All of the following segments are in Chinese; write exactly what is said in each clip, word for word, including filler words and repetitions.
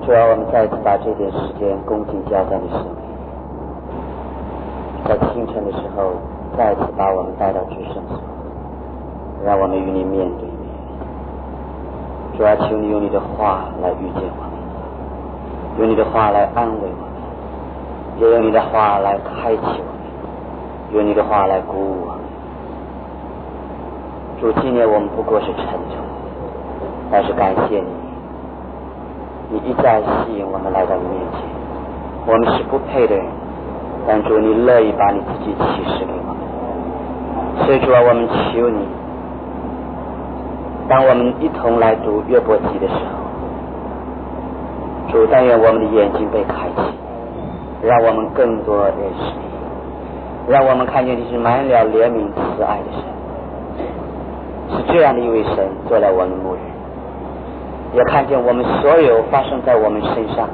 主要我们再次把这点时间恭敬交在你手里，在清晨的时候再次把我们带到居圣所，让我们与你面对面。主要求你用你的话来遇见我们，用你的话来安慰我们，也用你的话来开启我们，用你的话来鼓舞我们。主，今年我们不过是沉重，但是感谢你，你一再吸引我们来到你面前。我们是不配的人，但主你乐意把你自己启示给我们。所以主啊，我们求你，当我们一同来读约伯记的时候，主，但愿我们的眼睛被开启，让我们更多认识你，让我们看见你是满了怜悯慈爱的神，是这样的一位神做了我们牧人，也看见我们所有发生在我们身上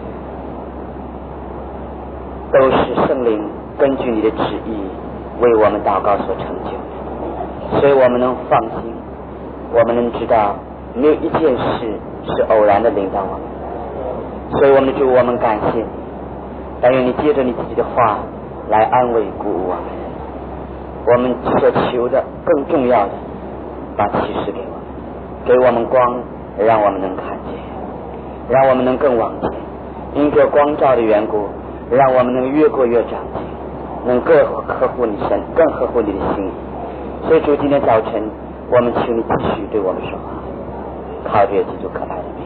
都是圣灵根据你的旨意为我们祷告所成就的，所以我们能放心，我们能知道没有一件事是偶然的领导我们。所以我们的主，我们感谢你，但愿你借着你自己的话来安慰鼓舞我们。我们所求的更重要的，把启示给我们，给我们光，让我们能看见，让我们能更往前，因着光照的缘故，让我们能越过越长进，能更合乎你神，更合乎你的心意。所以主，今天早晨我们求你继续对我们说话，靠着基督可爱的名。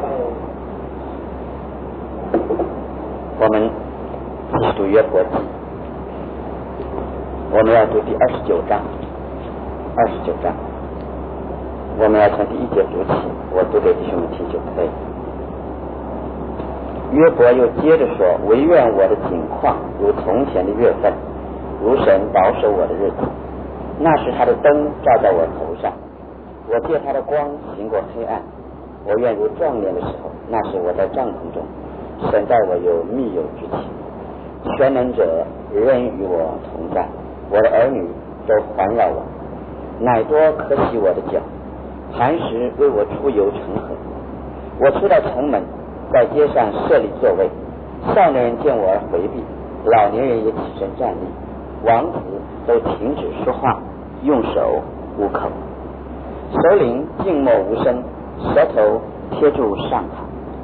我们继续读约伯记，我们要读第二十九章，二十九章，我们要从第一节读起，我读给弟兄们听就可以。约伯又接着说，惟愿我的景况如从前的月份，如神保守我的日子。那时他的灯照在我头上，我借他的光行过黑暗。我愿如壮年的时候，那时我在帐篷中，神待我有密友之情。全能者仍与我同在，我的儿女都环绕我，乃多可洗我的脚，磐石为我出游成河。我出到城门，在街上设立座位，少年人见我而回避，老年人也起身站立，王子都停止说话，用手捂口，首领静默无声，舌头贴住上膛。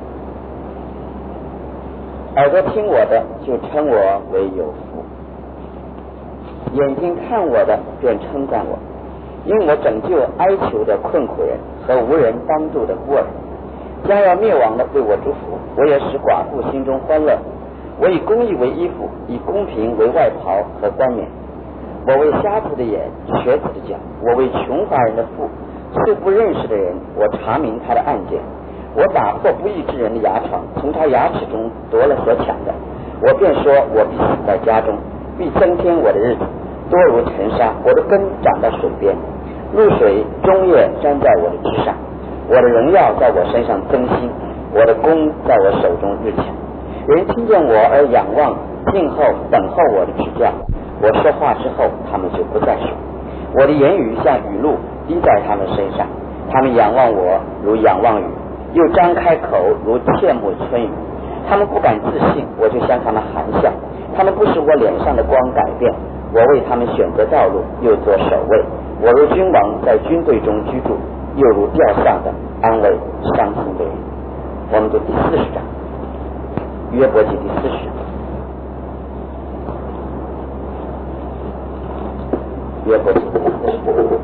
耳朵听我的就称我为有福，眼睛看我的便称赞我，因我拯救哀求的困苦人和无人帮助的孤儿。将要灭亡的为我祝福，我也使寡妇心中欢乐。我以公义为衣服，以公平为外袍和冠冕。我为瞎子的眼，瘸子的脚，我为穷乏人的腹，素不认识的人，我查明他的案件。我打破不义之人的牙床，从他牙齿中夺了所抢的。我便说，我必死在家中，必增添我的日子，多如尘沙。我的根长到水边，露水终夜沾在我的枝上。我的荣耀在我身上增新，我的功在我手中日强。人听见我而仰望，静候等候我的指教。我说话之后，他们就不再说。我的言语像雨露滴在他们身上，他们仰望我如仰望雨，又张开口如切慕春雨。他们不敢自信，我就向他们含笑。他们不使我脸上的光改变，我为他们选择道路，又做守卫。我如君王在军队中居住，又如吊丧的安慰伤心的人。我们读第四十章，约伯记第四十章。约伯记第四十章。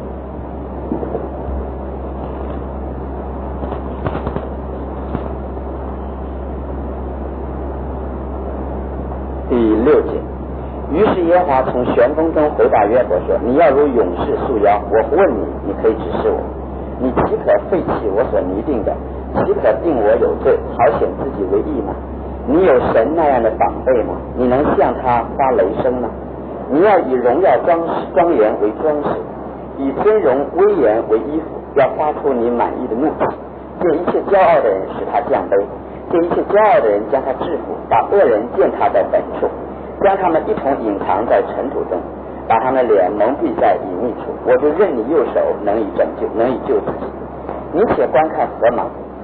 第六节，于是耶和华从旋风中回答约伯说：你要如勇士束腰，我不问你，你可以指示我。你岂可废弃我所拟定的？岂可定我有罪，好显自己为义吗？你有神那样的宝贝吗？你能向他发雷声吗？你要以荣耀装庄严为装饰，以尊荣威严为衣服，要发出你满意的怒气。见一切骄傲的人使他降卑，见一切骄傲的人将他制服，把恶人践踏在本处，将他们一同隐藏在尘土中，把他们脸蒙蔽在隐秘处。我就任你右手能以拯救，能以救自己。你且观看河芒，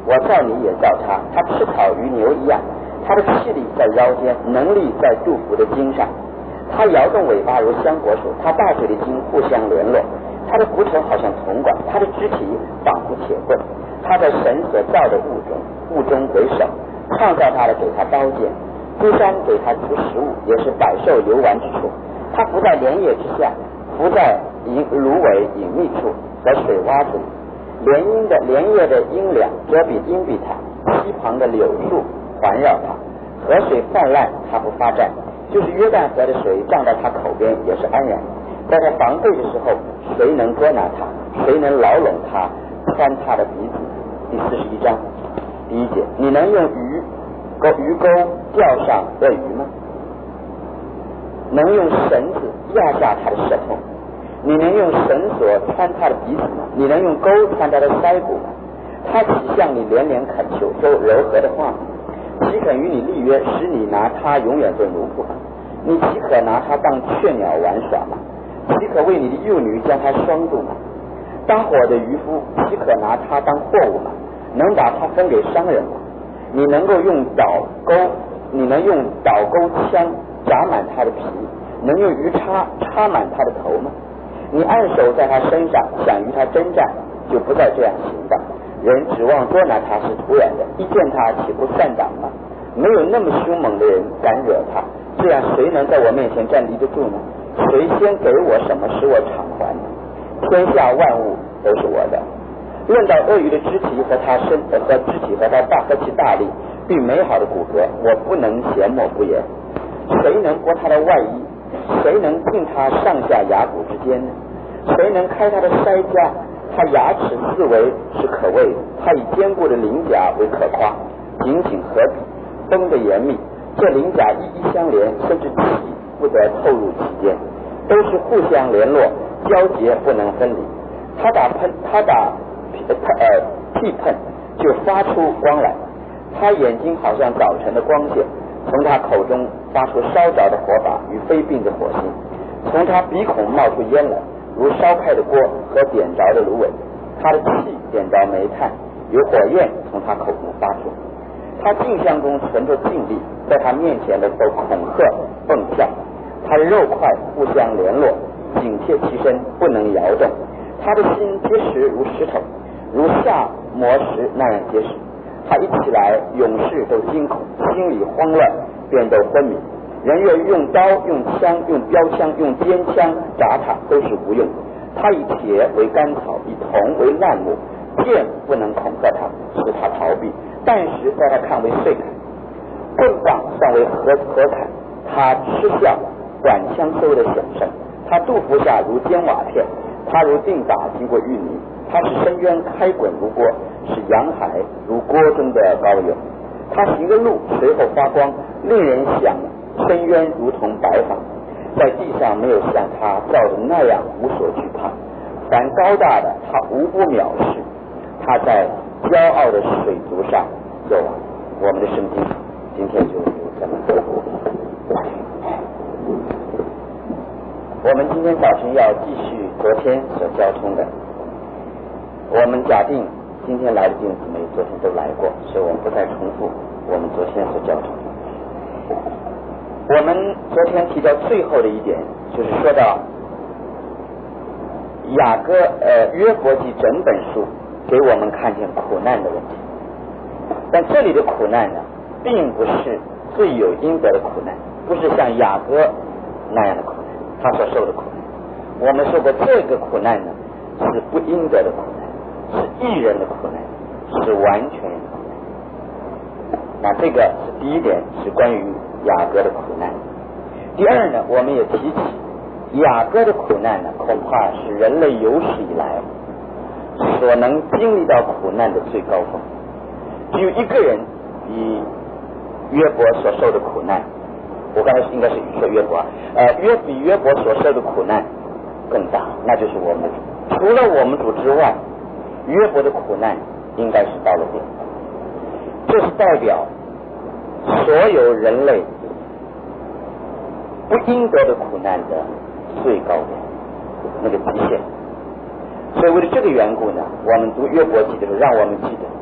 我造你也造他，他吃草与牛一样，他的气力在腰间，能力在肚腹的筋上。他摇动尾巴如香果树，他大腿的筋互相联络，他的骨头好像铜管，他的肢体仿佛铁棍。他在神所造的物中，物中为首，创造他的给他刀剑，诸山给他出食物，也是百兽游玩之处。他伏在莲叶之下，伏在隐芦苇隐秘处和水洼子里。莲荫的莲叶的阴凉遮蔽荫蔽他，溪旁的柳树环绕他，河水泛滥他不发战，就是约旦河的水涨到他口边也是安然。在他防备的时候，谁能捉拿他？谁能牢笼他，穿他的鼻子？第四十一章第一节，你能用鱼钩鱼钩钓上鳄鱼吗？能用绳子压下他的舌头？你能用绳索穿他的鼻子吗？你能用钩穿他的腮骨吗？他岂向你连连恳求，说柔和的话吗？岂肯与你立约，使你拿他永远做奴仆吗？你岂可拿他当雀鸟玩耍吗？岂可为你的幼女将他双渡吗？搭伙的渔夫岂可拿他当货物吗？能把他分给商人吗？你能够用倒钩，你能用倒钩枪扎满他的皮，能用鱼叉插满他的头吗？你按手在他身上，想与他征战，就不再这样行吧。人指望捉拿他是突然的，一见他岂不散党吗？没有那么凶猛的人敢惹他，这样谁能在我面前站立得住呢？谁先给我什么使我偿还呢？天下万物都是我的。论到鳄鱼的肢体和他身和肢体和他大和其大力并美好的骨骼，我不能缄默不言。谁能剥他的外衣？谁能进他上下牙骨之间呢？谁能开他的腮甲？他牙齿四围是可畏的，他以坚固的鳞甲为可夸，紧紧合璧，绷得严密，这鳞甲一一相连，甚至体不得透入其间，都是互相联络，交结不能分离。他打喷，他打呃屁喷就发出光来，他眼睛好像早晨的光线，从他口中发出烧着的火把与飞并的火星，从他鼻孔冒出烟来，如烧开的锅和点着的芦苇。他的气点着煤炭，有火焰从他口中发出。他镜像中存着劲力，在他面前的都恐吓蹦跳。他的肉块互相联络，紧贴其身，不能摇动。他的心结实如石头，如下磨石那样结实。他一起来，勇士都惊恐，心里慌乱，便都昏迷。人若用刀、用枪、用标枪、用尖枪砸他，都是无用。他以铁为干草，以铜为烂木，剑不能恐吓他，使他逃避；弹石在他看为碎砍，棍棒算为合合砍。他嗤笑短枪收的响声，他肚腹下如尖瓦片，他如定打经过淤泥。他使深渊开滚如锅，使洋海如锅中的高油。他行的路随后发光，令人想深渊如同白发。在地上没有像他造的那样无所惧怕，凡高大的他无不藐视。他在骄傲的水族上走完。我们的圣经今天就读这么多。我们今天早晨要继续昨天所交通的。我们假定今天来的弟兄姊妹昨天都来过，所以我们不再重复我们昨天所交通。我们昨天提到最后的一点，就是说到雅各呃约伯记整本书给我们看见苦难的问题，但这里的苦难呢，并不是罪有应得的苦难，不是像雅各那样的苦难，他所受的苦难。我们说过，这个苦难呢是不应得的苦难，是义人的苦难，是完全人的苦难。那这个是第一点，是关于雅各的苦难。第二呢，我们也提起雅各的苦难呢，恐怕是人类有史以来所能经历到苦难的最高峰。只有一个人比约伯所受的苦难，我刚才应该是说约伯，呃，约比约伯所受的苦难更大，那就是我们的主。除了我们主之外，约伯的苦难应该是到了顶，这是代表所有人类不应得的苦难的最高点，那个极限。所以为了这个缘故呢，我们读约伯记的时候，让我们记得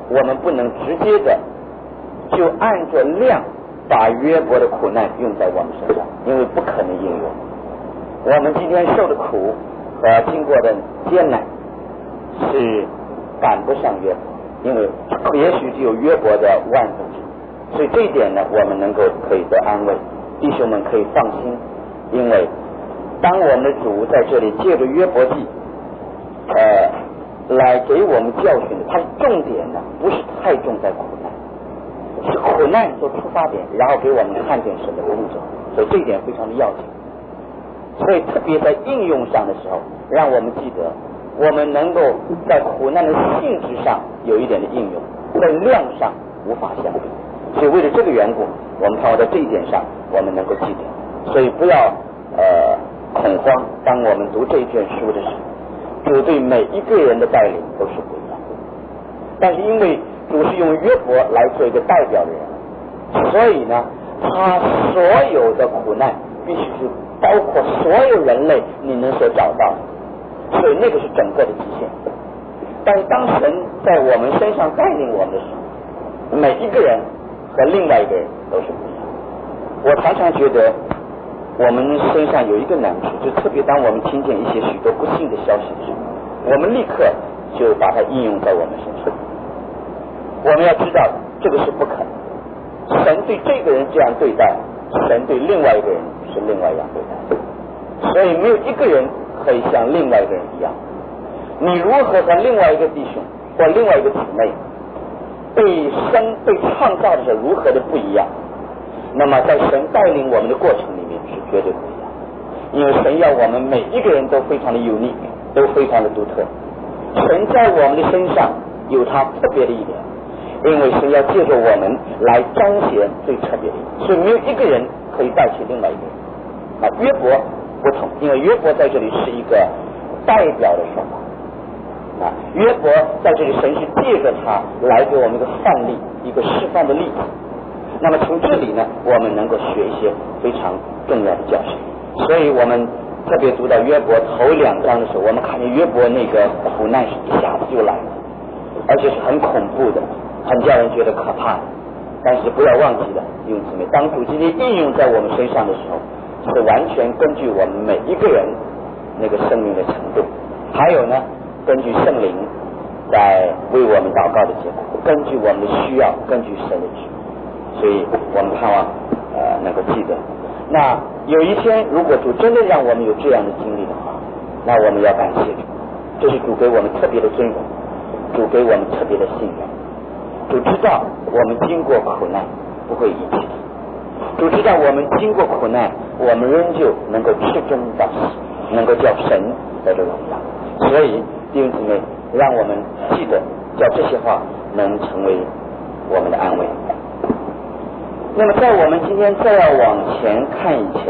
我们不能直接的就按着量把约伯的苦难用在我们身上，因为不可能应用。我们今天受的苦和经过的艰难是赶不上约伯，因为也许只有约伯的万分之，所以这一点呢，我们能够可以得安慰，弟兄们可以放心，因为当我们的主在这里借着约伯记呃来给我们教训的，它的重点呢不是太重在苦难，是苦难做出发点，然后给我们看见神的工作，所以这一点非常的要紧。所以特别在应用上的时候，让我们记得我们能够在苦难的性质上有一点的应用，在量上无法相比。所以为了这个缘故，我们看我在这一点上我们能够记得，所以不要呃恐慌。当我们读这一卷书的时候，主对每一个人的带领都是不一样的，但是因为主是用约伯来做一个代表的人，所以呢他所有的苦难必须是包括所有人类你能所找到的，所以那个是整个的极限。但是当神在我们身上带领我们的时候，每一个人和另外一个人都是不一样。我常常觉得我们身上有一个难处，就特别当我们听见一些许多不幸的消息的时候，我们立刻就把它应用在我们身上。我们要知道这个是不可能，神对这个人这样对待，神对另外一个人是另外一样对待，所以没有一个人可以像另外一个人一样。你如何和另外一个弟兄或另外一个姊妹被生被创造的时候如何的不一样，那么在神带领我们的过程里面是绝对不一样，因为神要我们每一个人都非常的unique，都非常的独特。神在我们的身上有他特别的一点，因为神要借着我们来彰显最特别的一点，所以没有一个人可以代替另外一个人。啊，约伯不同，因为约伯在这里是一个代表的说法。啊，约伯在这里神是借着他来给我们一个范例，一个示范的例子。那么从这里呢，我们能够学一些非常重要的教训。所以我们特别读到约伯头两章的时候，我们看见约伯那个苦难是一下子就来了，而且是很恐怖的，很叫人觉得可怕的。但是不要忘记了，弟兄姊妹，当主今天应用在我们身上的时候，是完全根据我们每一个人那个生命的程度，还有呢根据圣灵在为我们祷告的结果，根据我们的需要，根据神的旨意。所以我们盼望呃能够记得，那有一天如果主真的让我们有这样的经历的话，那我们要感谢主，这是主给我们特别的尊荣，主给我们特别的信任。主知道我们经过苦难不会遗弃，主知道我们经过苦难，我们仍旧能够至终到死，能够叫神得着荣耀。所以弟兄姊妹，让我们记得，叫这些话能成为我们的安慰。那么在我们今天再要往前看以前，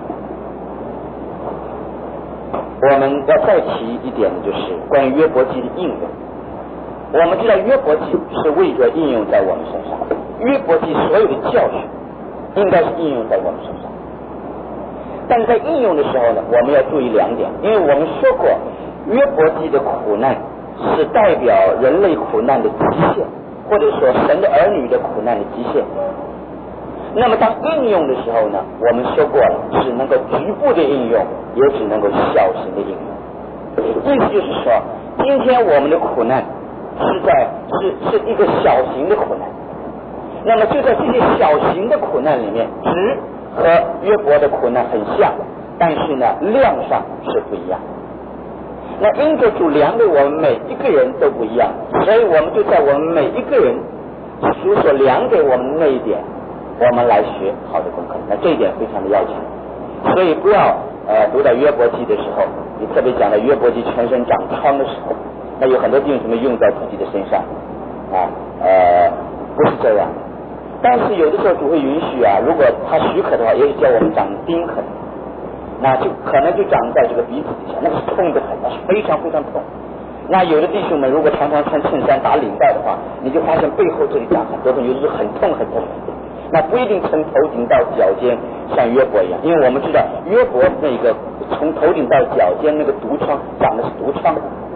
我们要再提一点的就是关于约伯记的应用。我们知道约伯记是为着应用在我们身上，约伯记所有的教训应该是应用在我们身上。但是在应用的时候呢，我们要注意两点，因为我们说过约伯记的苦难是代表人类苦难的极限，或者说神的儿女的苦难的极限。那么当应用的时候呢，我们说过了，只能够局部的应用，也只能够小型的应用。意思就是说，今天我们的苦难是在是是一个小型的苦难，那么就在这些小型的苦难里面，值和约伯的苦难很像，但是呢量上是不一样。那因着主量给我们每一个人都不一样，所以我们就在我们每一个人主所量给我们的那一点，我们来学好的功课。那这一点非常的要紧，所以不要呃读到约伯记的时候，你特别讲到约伯记全身长疮的时候，那有很多弟兄姊妹用在自己的身上啊，呃不是这样的。但是有的时候主会允许啊，如果他许可的话，也许叫我们长钉痕，那就可能就长在这个鼻子底下，那是痛得很，那是非常非常痛。那有的弟兄们如果常常穿衬衫打领带的话，你就发现背后这里长很多痛，有的时候很痛很痛。那不一定从头顶到脚尖像约伯一样，因为我们知道约伯那个从头顶到脚尖那个毒疮长的是毒疮，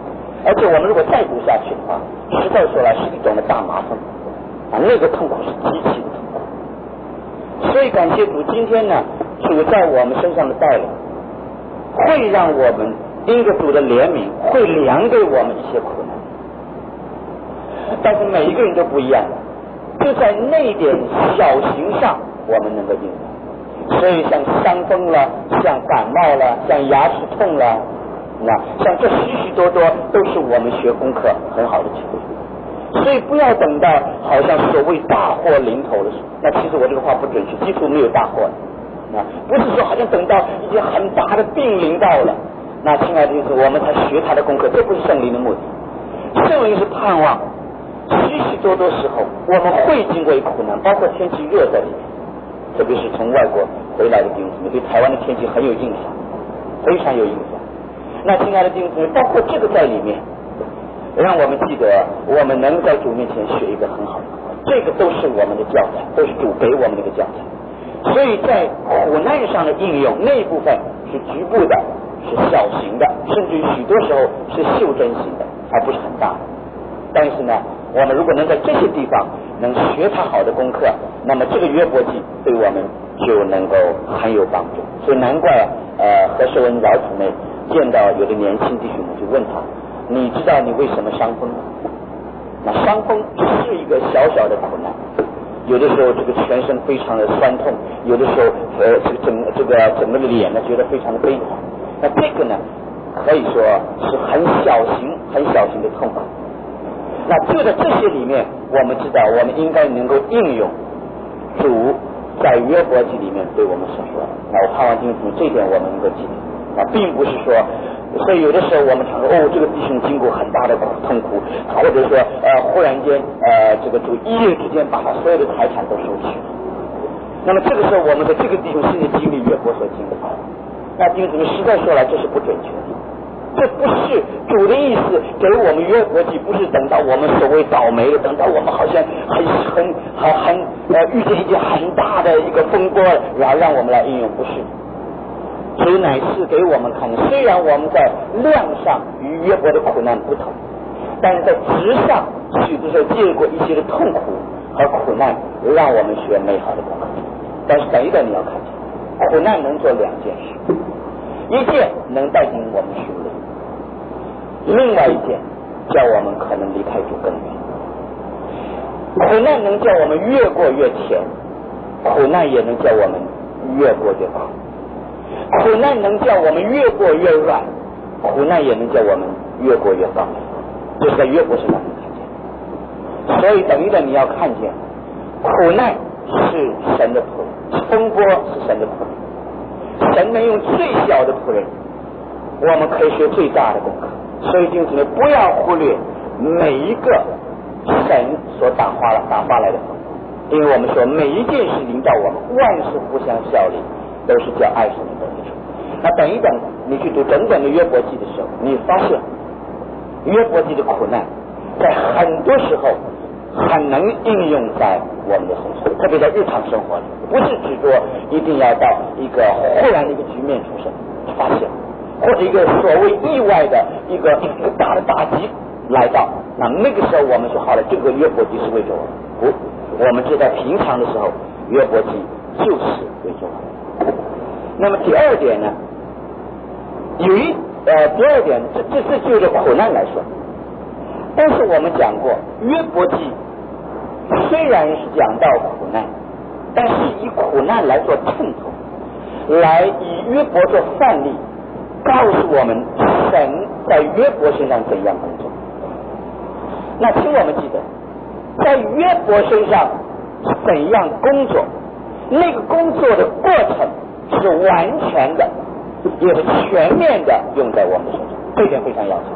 而且我们如果再读下去的话，实在说来是一种的大麻烦啊，那个痛苦是极其的痛苦。所以感谢主，今天呢，主在我们身上的带领，会让我们因着主的怜悯，会量给我们一些苦难。但是每一个人都不一样，就在那点小行上，我们能够应用。所以像伤风了，像感冒了，像牙齿痛了，那像这许许多多都是我们学功课很好的机会。所以不要等到好像所谓大祸临头的时候，那其实我这个话不准确，基础没有大祸，那不是说好像等到一件很大的病临到了，那亲爱的就是我们才学他的功课，这不是圣灵的目的。圣灵是盼望许许多多时候我们会经过苦难，包括天气热在里面，特别是从外国回来的弟兄姊妹，对台湾的天气很有印象，非常有印象。那亲爱的弟兄姊妹，包括这个在里面，让我们记得我们能在主面前学一个很好的，这个都是我们的教材，都是主给我们的一个教材。所以在苦难上的应用那一部分是局部的，是小型的，甚至于许多时候是袖珍型的，而不是很大的。但是呢，我们如果能在这些地方能学他好的功课，那么这个约伯记对我们就能够很有帮助。所以难怪呃何寿恩饶姊妹见到有的年轻弟兄们就问他，你知道你为什么伤风吗？那伤风是一个小小的苦难，有的时候这个全身非常的酸痛，有的时候呃这个整这个整个的脸呢觉得非常的悲惨。那这个呢可以说是很小型很小型的痛苦。那就在这些里面，我们知道我们应该能够应用主在约伯记里面对我们所说的。那我盼望弟兄这一点我们能够记得啊，并不是说，所以有的时候我们常说哦，这个弟兄经过很大的痛苦，或者说呃忽然间呃这个主一夜之间把他所有的财产都收取了。那么这个时候我们的这个弟兄心里经历约伯所经历的，那弟兄姊妹实在说来这是不准确的。这不是主的意思，给我们约伯记不是等到我们所谓倒霉了，等到我们好像很很很很呃遇见一件很大的一个风波，然后让我们来应用，不是。主乃是给我们看的，虽然我们在量上与约伯的苦难不同，但是在质上许多时候借过一些的痛苦和苦难，让我们学美好的功课。但是等一等你要看见，苦难能做两件事，一件能带进我们属灵，另外一件叫我们可能离开主更远。苦难能叫我们越过越甜，苦难也能叫我们越过越苦。苦难能叫我们越过越软，苦难也能叫我们越过越高。这是在约伯身上能看见。所以等一等你要看见，苦难是神的仆人，风波是神的仆人，神能用最小的仆人，我们可以学最大的功课。所以弟兄姊妹，不要忽略每一个神所打发了打发来的风，因为我们说每一件事临到我们，万事互相效力，都是叫爱神的得益处。那等一等你去读整本的约伯记的时候，你发现约伯记的苦难在很多时候很能应用在我们的身上，特别在日常生活里，不是只说一定要到一个忽然的一个局面出现发现，或者一个所谓意外的一个一个大的打击来到，那那个时候我们说好了，这个约伯记是为着我们，不，我们知道平常的时候约伯记就是为着我们。那么第二点呢，有一呃第二点，这这是就着苦难来说，但是我们讲过约伯记虽然是讲到苦难，但是以苦难来做衬头，来以约伯做范例，告诉我们神在约伯身上怎样工作。那请我们记得，在约伯身上怎样工作，那个工作的过程是完全的，也是全面的用在我们身上，这点非常要紧。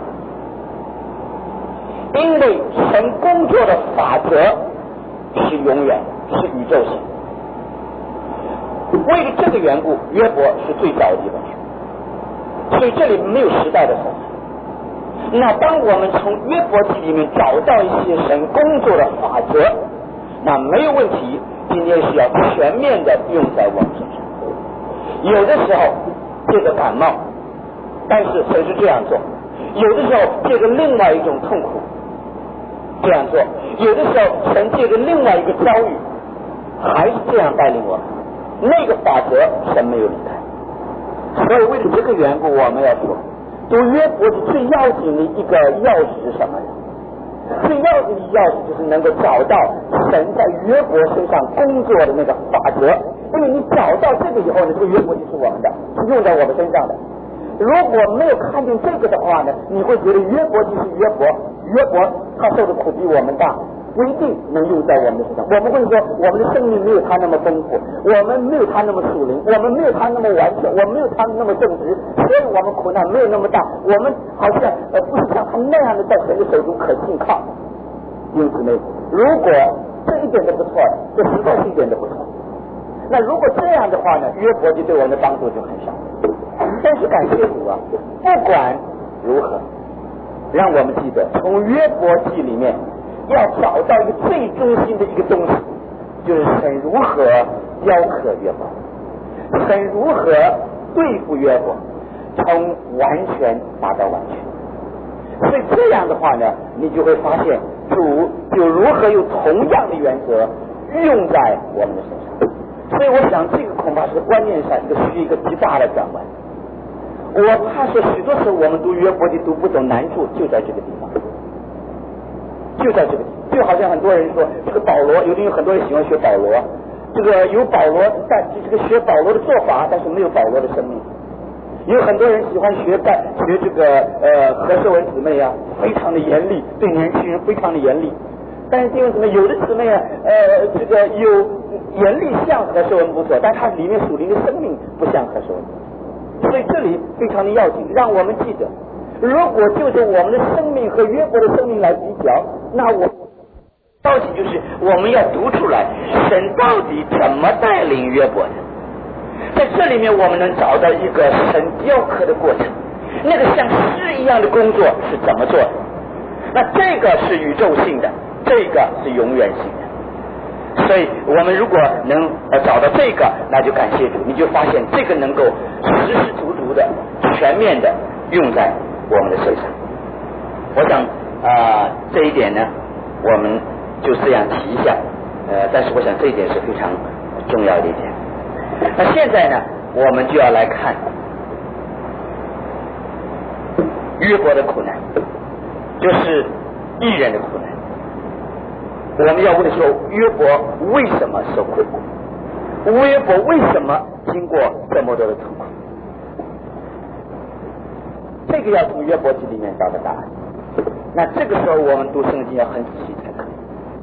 因为神工作的法则是永远，是宇宙性。为了这个缘故，约伯是最早的一本书，所以这里没有时代的色彩。那当我们从约伯记里面找到一些神工作的法则，那没有问题，今天是要全面的用在我们身上。有的时候这个感冒，但是神是这样做， 有的时候借着另外一种痛苦这样做，有的时候神借着另外一个遭遇还是这样带领我们。那个法则神没有离开。所以为了这个缘故，我们要说读约伯是最要紧的一个钥匙是什么呢？最要紧的钥匙就是能够找到神在约伯身上工作的那个法则。因为你找到这个以后呢，这个约伯就是我们的，是用在我们身上的。如果没有看见这个的话呢，你会觉得约伯就是约伯，约伯他受的苦比我们大，不一定能用在我们的身上。我们会说我们的生命没有他那么丰富，我们没有他那么属灵，我们没有他那么完全，我们没有他那么正直，所以我们苦难没有那么大，我们好像呃不是像他那样的在神的手中可信靠。因此呢，如果这一点都不错，这实在是一点都不错。那如果这样的话呢，约伯就对我们的帮助就很少。但是感谢主啊，不管如何，让我们记得从约伯记里面要找到一个最中心的一个东西，就是神如何雕刻约伯，神如何对付约伯，从完全达到完全。所以这样的话呢，你就会发现主就如何用同样的原则用在我们的身上。所以我想这个恐怕是观念上一个需一个极大的转弯。我怕说许多时候我们读约伯记读不懂，难处就在这个地方，就在这个地方。就好像很多人说这个保罗，有的有很多人喜欢学保罗，这个有保罗，但这个学保罗的做法，但是没有保罗的生命。有很多人喜欢学干学这个呃何寿文姊妹啊，非常的严厉，对年轻人非常的严厉。但是弟兄姊妹，有的姊妹啊，呃，这个有严厉像何寿文不错，但它里面属灵的生命不像何寿文。所以这里非常的要紧，让我们记得，如果就是我们的生命和约伯的生命来比较，那我到底就是我们要读出来神到底怎么带领约伯的。在这里面我们能找到一个神雕刻的过程，那个像诗一样的工作是怎么做的。那这个是宇宙性的，这个是永远性的。所以我们如果能呃找到这个，那就感谢主，你就发现这个能够实实足足的全面的用在我们的身上。我想啊、呃、这一点呢我们就这样提一下，呃但是我想这一点是非常重要的一点。那现在呢我们就要来看约伯的苦难，就是义人的苦难。我们要问说，约伯为什么受苦？约伯为什么经过这么多的痛苦？这个要从约伯记里面找到答案。那这个时候我们读圣经要很仔细才可以。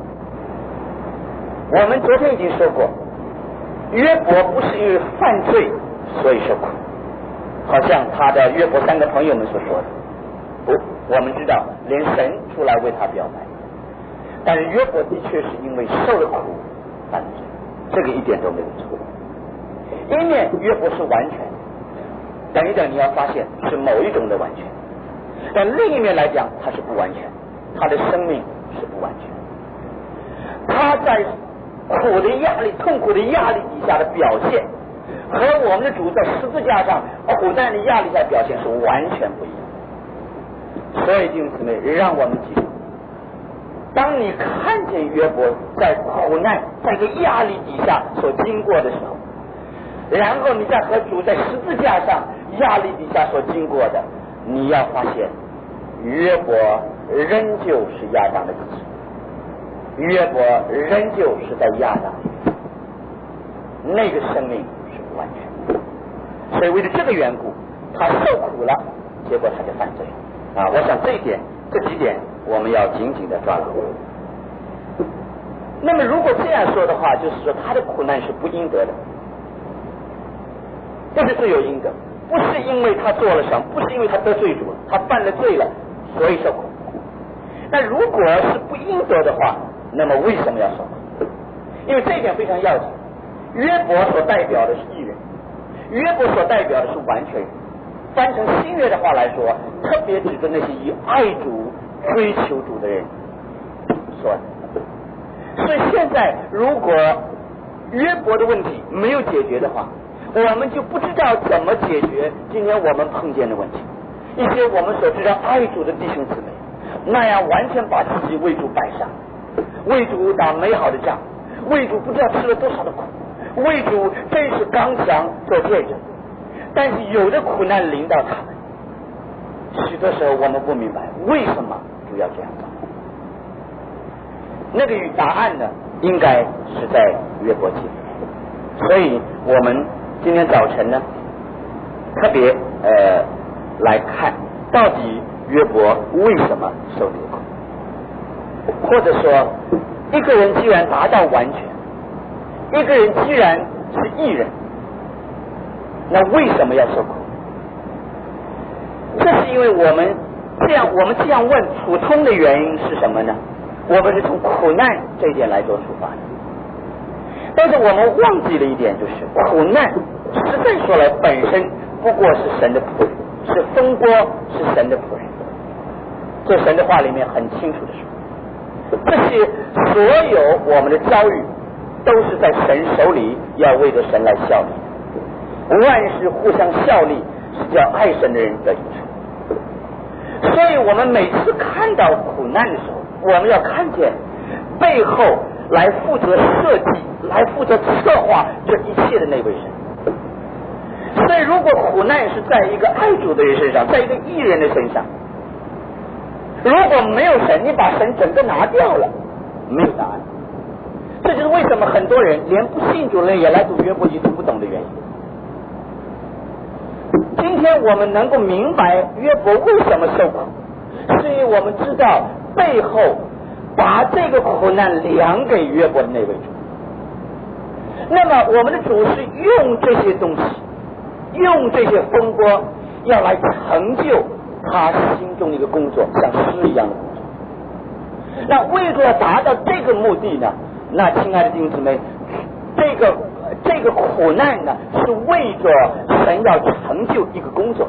我们昨天已经说过，约伯不是因为犯罪所以受苦，好像他的约伯三个朋友们所说的。不，我们知道连神出来为他表白。但是约伯的确是因为受了苦犯罪，这个一点都没有错。一面约伯是完全，等一等你要发现是某一种的完全，但另一面来讲他是不完全，他的生命是不完全。他在苦的压力、痛苦的压力底下的表现，和我们的主在十字架上苦难的压力下表现是完全不一样。所以弟兄姊妹，让我们记住，当你看见约伯在苦难、在这个压力底下所经过的时候，然后你再和主在十字架上压力底下所经过的，你要发现约伯仍旧是亚当的子孙，约伯仍旧是在亚当里，那个生命是不完全的。所以为了这个缘故，他受苦了，结果他就犯罪啊！我想这一点，这几点我们要紧紧的抓牢。那么如果这样说的话，就是说他的苦难是不应得的，不是罪有应得，不是因为他做了什么，不是因为他得罪主了，他犯了罪了所以受苦。那如果是不应得的话，那么为什么要受苦？因为这一点非常要紧。约伯所代表的是义人，约伯所代表的是完全人。翻成新约的话来说，特别指的那些以爱主、追求主的人说的。所以现在如果约伯的问题没有解决的话，我们就不知道怎么解决今天我们碰见的问题。 一些我们所知道爱主的弟兄姊妹，那样完全把自己为主摆上，为主打美好的仗，为主不知道吃了多少的苦，为主真是刚强做见证。但是有的苦难临到他们，许多时候我们不明白为什么主要这样做。那个与答案呢，应该是在约伯记。所以我们今天早晨呢，特别呃来看到底约伯为什么受这个苦，或者说一个人既然达到完全，一个人既然是义人，那为什么要受苦？这是因为我们这样我们这样问普通的原因是什么呢？我们是从苦难这一点来做出发的，但是我们忘记了一点，就是苦难实在说来本身不过是神的仆人，是风波，是神的仆人。这神的话里面很清楚的说，这些所有我们的遭遇都是在神手里，要为着神来效力。万事互相效力，是叫爱神的人得益处。所以我们每次看到苦难的时候，我们要看见背后来负责设计、来负责策划这一切的那位神。所以如果苦难是在一个爱主的人身上，在一个义人的身上，如果没有神，你把神整个拿掉了，没有答案。这就是为什么很多人连不信主人也来读约伯记读不懂的原因。今天我们能够明白约伯为什么受苦，是因为我们知道背后把这个苦难量给约伯的那位主。那么我们的主是用这些东西，用这些风波，要来成就他心中的一个工作，像诗一样的工作。那为了达到这个目的呢，那亲爱的弟兄姊妹，这个这个苦难呢，是为着神要成就一个工作。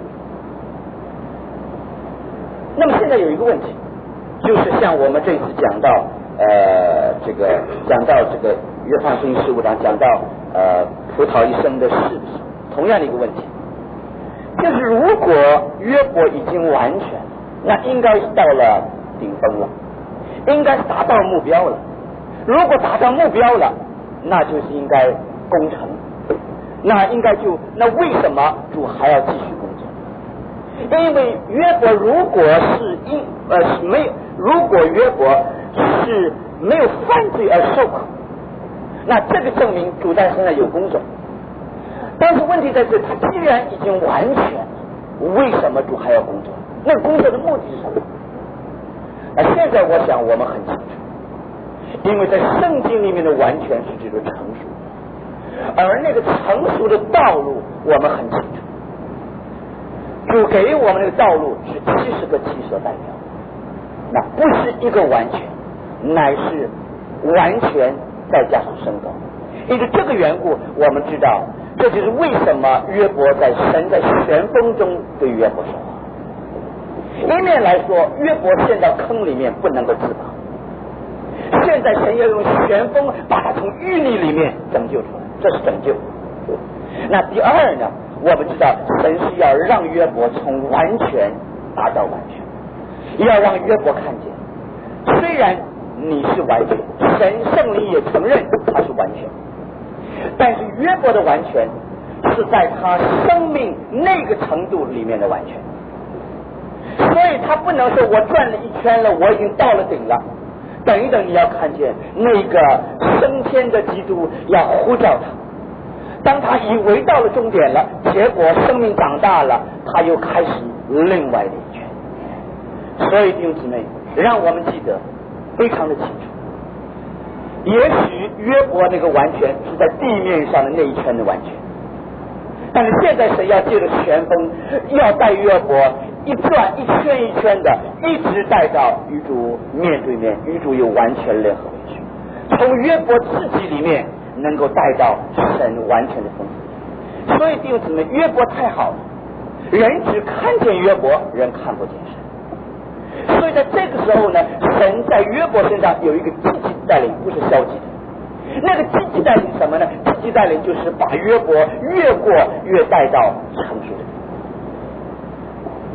那么现在有一个问题，就是像我们这次讲到呃这个讲到这个约翰福音十五章讲到呃葡萄一生的事的时候，同样的一个问题，就是如果约伯已经完全，那应该是到了顶峰了，应该是达到目标了。如果达到目标了，那就是应该攻城，那应该就那为什么主还要继续工作？因为约伯如果是因呃是没有，如果约伯是没有犯罪而受苦，那这个证明主在身上有工作。但是问题在这，他既然已经完全，为什么主还要工作？那工作的目的是什么？那现在我想我们很清楚，因为在圣经里面的完全是指着成熟，而那个成熟的道路我们很清楚，主给我们那个道路是七十个七所代表，那不是一个完全，乃是完全再加上升高。因为这个缘故，我们知道这就是为什么约伯在神在旋风中对约伯说话。一面来说，约伯陷到坑里面不能够自拔，现在神要用旋风把他从淤泥里面拯救出来，这是拯救。那第二呢，我们知道神是要让约伯从完全达到完全，要让约伯看见，虽然你是完全，神圣灵也承认他是完全，但是约伯的完全是在他生命那个程度里面的完全。所以他不能说我转了一圈了，我已经到了顶了。等一等，你要看见那个升天的基督要呼召他，当他以为到了终点了，结果生命长大了，他又开始另外的一圈。所以弟兄姊妹，让我们记得非常的清楚，也许约伯那个完全是在地面上的那一圈的完全，但是现在神要借着旋风，要带约伯一转一圈一圈的，一直带到与主面对面，与主有完全联合为去，从约伯自己里面能够带到神完全的丰富。所以弟兄姊妹，约伯太好了，人只看见约伯，人看不见神。所以在这个时候呢，神在约伯身上有一个积极的带领，不是消极的。那个积极带领什么呢？积极带领就是把约伯越过越带到成熟的。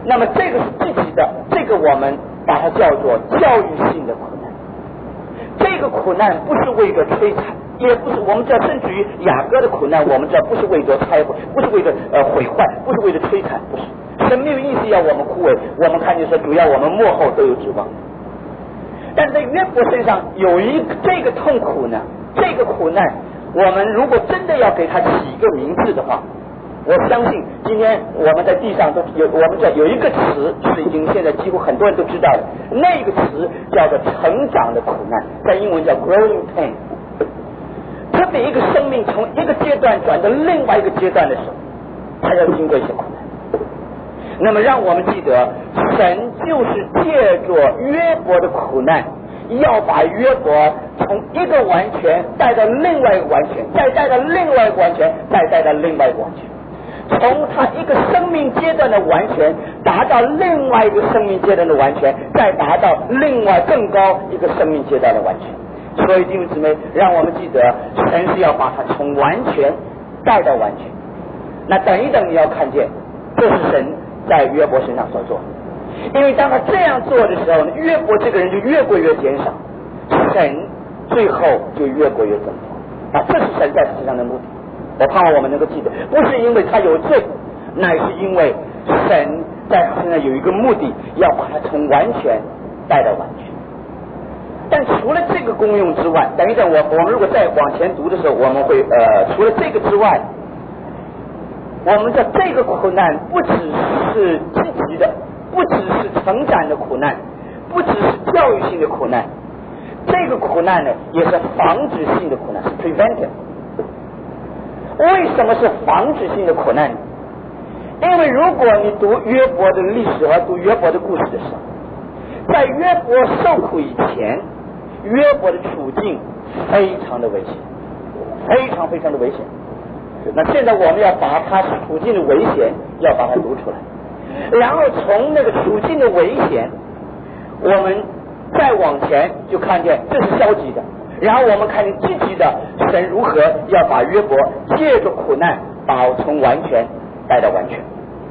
那么这个是积极的，这个我们把它叫做教育性的苦难。这个苦难不是为了摧残，也不是我们这甚至于雅各的苦难，我们这不是为了拆毁，不是为了呃毁坏，不是为了摧残，不是。神没有意思要我们枯萎，我们看见说主要我们幕后都有指望。但是在约伯身上有一个这个痛苦呢，这个苦难，我们如果真的要给它起一个名字的话，我相信今天我们在地上都有，我们这有一个词是已经现在几乎很多人都知道的，那个词叫做成长的苦难，在英文叫 growing pain。特别一个生命从一个阶段转到另外一个阶段的时候，它要经过一些苦难。那么让我们记得，神就是借着约伯的苦难，要把约伯从一个完全带到另外一个完全，再带到另外一个完全，再带到另外一个完全。从他一个生命阶段的完全达到另外一个生命阶段的完全，再达到另外更高一个生命阶段的完全。所以弟兄姊妹，让我们记得神是要把他从完全带到完全。那等一等你要看见，这是神在约伯身上所做的。因为当他这样做的时候呢，约伯这个人就越过越减少，神最后就越过越增多。啊，这是神在世上的目的。我盼望我们能够记得，不是因为他有罪，乃是因为神在他身上有一个目的，要把他从完全带到完全。但除了这个功用之外，等一等我我们如果再往前读的时候，我们会呃，除了这个之外，我们的这个苦难不只是积极的，不只是成长的苦难，不只是教育性的苦难，这个苦难呢也是防止性的苦难，是 preventive。为什么是防止性的苦难？因为如果你读约伯的历史和读约伯的故事的时候，在约伯受苦以前，约伯的处境非常的危险，非常非常的危险。那现在我们要把他处境的危险要把它读出来，然后从那个处境的危险，我们再往前就看见这是消极的，然后我们看见积极的，神如何要把约伯借着苦难把从完全带到完全。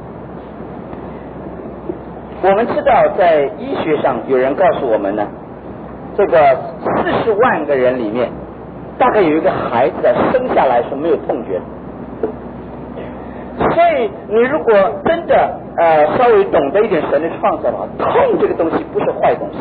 我们知道在医学上有人告诉我们呢，这个四十万个人里面大概有一个孩子生下来是没有痛觉的。所以你如果真的呃稍微懂得一点神的创造的话，痛这个东西不是坏东西，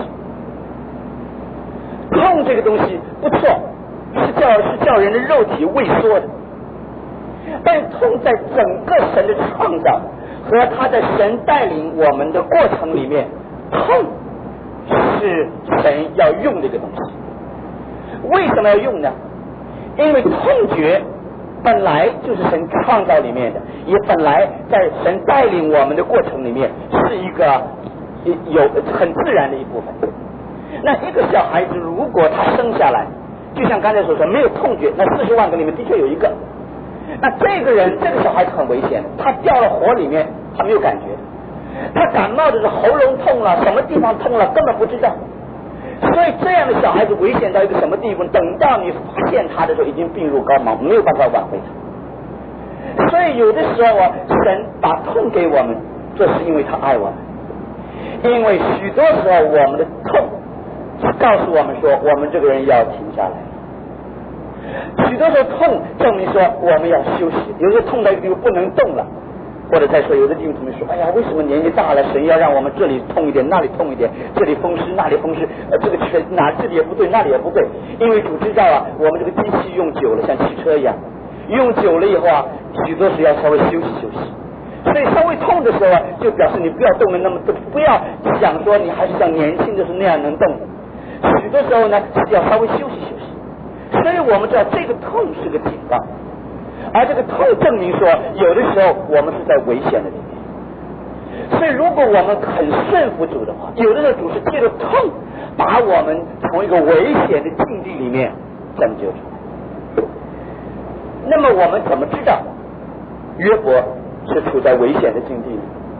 痛这个东西不错，是叫是叫人的肉体萎缩的。但痛在整个神的创造和他的神带领我们的过程里面，痛是神要用这个东西。为什么要用呢？因为痛觉本来就是神创造里面的，也本来在神带领我们的过程里面是一个有很自然的一部分。那一个小孩子如果他生下来，就像刚才所说没有痛觉，那四十万个里面的确有一个，那这个人这个小孩子很危险的，他掉了火里面他没有感觉，他感冒的是喉咙痛了，什么地方痛了根本不知道。所以这样的小孩子危险到一个什么地步，等到你发现他的时候已经病入膏肓，没有办法挽回他。所以有的时候啊，神把痛给我们，这是因为他爱我们。因为许多时候我们的痛告诉我们说我们这个人要停下来，许多时候痛证明说我们要休息，有时候痛到一个地步不能动了，或者再说有的弟兄姊妹说，哎呀，为什么年纪大了神要让我们这里痛一点那里痛一点，这里风湿那里风湿，呃，这个圈哪这里也不对那里也不对。因为主知道啊，我们这个机器用久了像汽车一样，用久了以后啊，许多时要稍微休息休息。所以稍微痛的时候啊，就表示你不要动的那么多，不要想说你还是像年轻的时候那样能动的。许多时候呢是要稍微休息休息。所以我们知道这个痛是个警告，而这个痛证明说有的时候我们是在危险的里面。所以如果我们很顺服主的话，有的时候主是借着痛把我们从一个危险的境地里面拯救出来。那么我们怎么知道约伯是处在危险的境地里？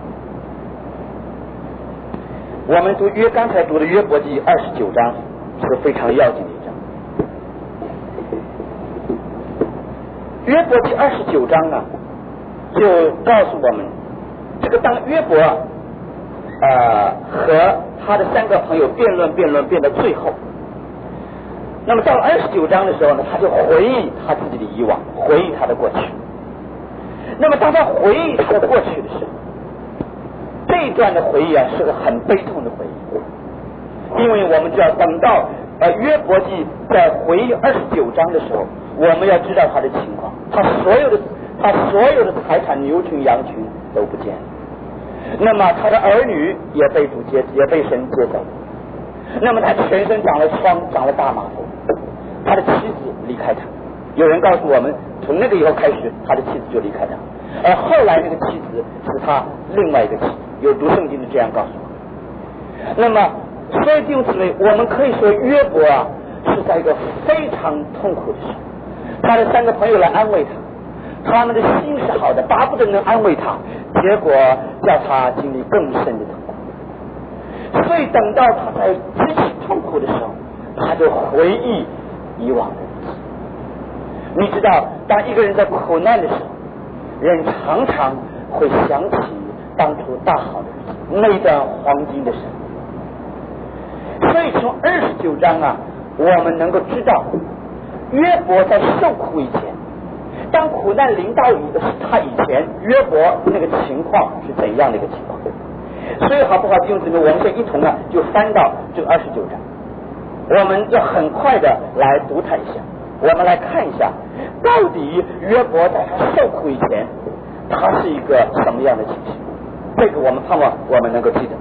我们读约刚才读的约伯记二十九章是非常要紧的一章。约伯记二十九章啊，就告诉我们，这个当约伯啊呃和他的三个朋友辩论辩论辩到最后，那么到了二十九章的时候呢，他就回忆他自己的以往，回忆他的过去。那么当他回忆他的过去的时候，这一段的回忆啊是个很悲痛的回忆，因为我们知道等到呃约伯记在回忆二十九章的时候，我们要知道他的情况，他所有的他所有的财产牛群羊群都不见了，那么他的儿女也被主接也被神接走，那么他全身长了疮，长了大麻风，他的妻子离开他，有人告诉我们从那个以后开始他的妻子就离开他，而后来那个妻子是他另外一个妻子，有读圣经的这样告诉我。那么所以弟兄姊妹，我们可以说约伯啊是在一个非常痛苦的时候，他的三个朋友来安慰他，他们的心是好的，巴不得能安慰他，结果叫他经历更深的痛苦。所以等到他在极其痛苦的时候，他就回忆以往的日子。你知道当一个人在苦难的时候，人常常会想起当初大好的日子，那段黄金的时候。所以从二十九章啊，我们能够知道约伯在受苦以前，当苦难临到他以前，约伯那个情况是怎样的一个情况。所以好不好弟兄姊妹，我们现在一同啊就翻到这个二十九章，我们要很快的来读它一下，我们来看一下到底约伯在他受苦以前他是一个什么样的情形。这个我们盼望我们能够记得。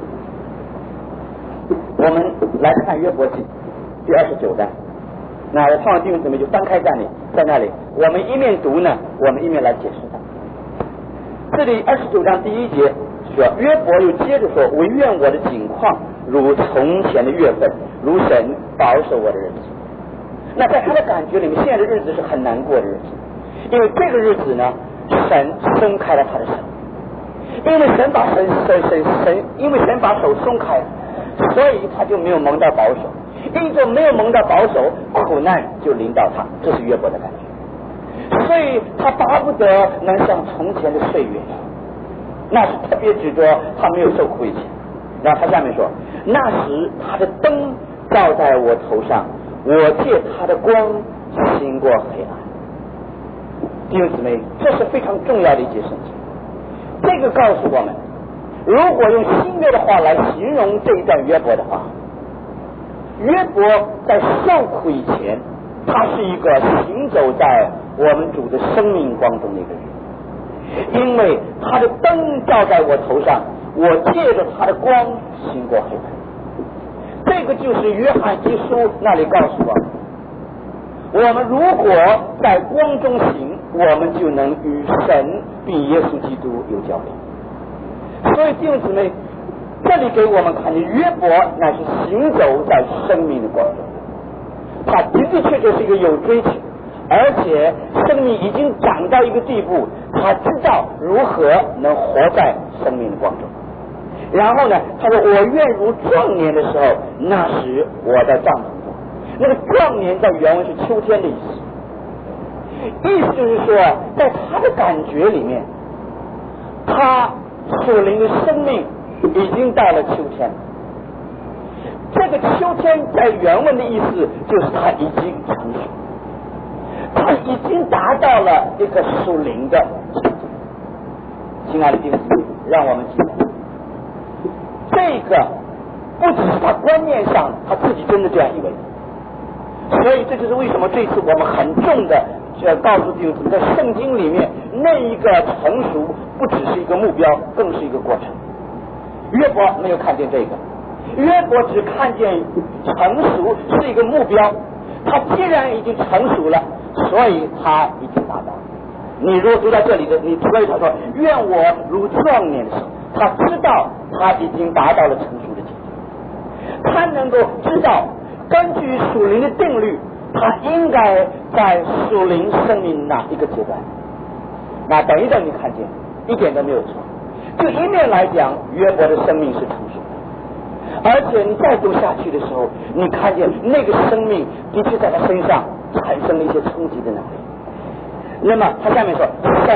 我们来看约伯记第二十九章，那我盼望弟兄姊妹就翻开在里在那里，我们一面读呢，我们一面来解释它。这里二十九章第一节说，约伯又接着说，唯愿我的景况如从前的月份，如神保守我的日子。那在他的感觉里面，现在的日子是很难过的日子，因为这个日子呢，神松开了他的手，因为神把神神神神，因为神把手松开了，所以他就没有蒙到保守，因着没有蒙到保守，苦难就临到他，这是约伯的感觉。所以他巴不得能像从前的岁月，那是特别指着他没有受苦以前。然后他下面说，那时他的灯照在我头上，我借他的光行过黑暗。弟兄姊妹，这是非常重要的一节圣经。这个告诉我们，如果用新约的话来形容这一段约伯的话，约伯在受苦以前，他是一个行走在我们主的生命光中的一个人，因为他的灯照在我头上，我借着他的光行过黑暗。这个就是约翰一书那里告诉我们，我们如果在光中行，我们就能与神并耶稣基督有交流。所以弟兄姊妹，这里给我们看见约伯乃是行走在生命的光中，他的的确确是一个有追求，而且生命已经长到一个地步，他知道如何能活在生命的光中。然后呢，他说我愿如壮年的时候，那时我在帐篷中。那个壮年在原文是秋天的意思，意思就是说在他的感觉里面，他属灵的生命已经到了秋天。这个秋天在原文的意思就是他已经成熟，他已经达到了一个属灵的境界。亲爱的弟兄姊妹，让我们记得，这个不只是他观念上他自己真的这样以为，所以这就是为什么这次我们很重的要告诉弟兄姊妹，在圣经里面那一个成熟不只是一个目标，更是一个过程。约伯没有看见这个，约伯只看见成熟是一个目标，他既然已经成熟了，所以他已经达到了。你如果读到这里的，你所以他说愿我如壮年的时候，他知道他已经达到了成熟的境界，他能够知道根据属灵的定律，他应该在属灵生命哪一个阶段。那等一等你看见一点都没有错，就一面来讲约伯的生命是成熟的，而且你再读下去的时候，你看见那个生命的确在他身上产生了一些冲击的能力。那么他下面说神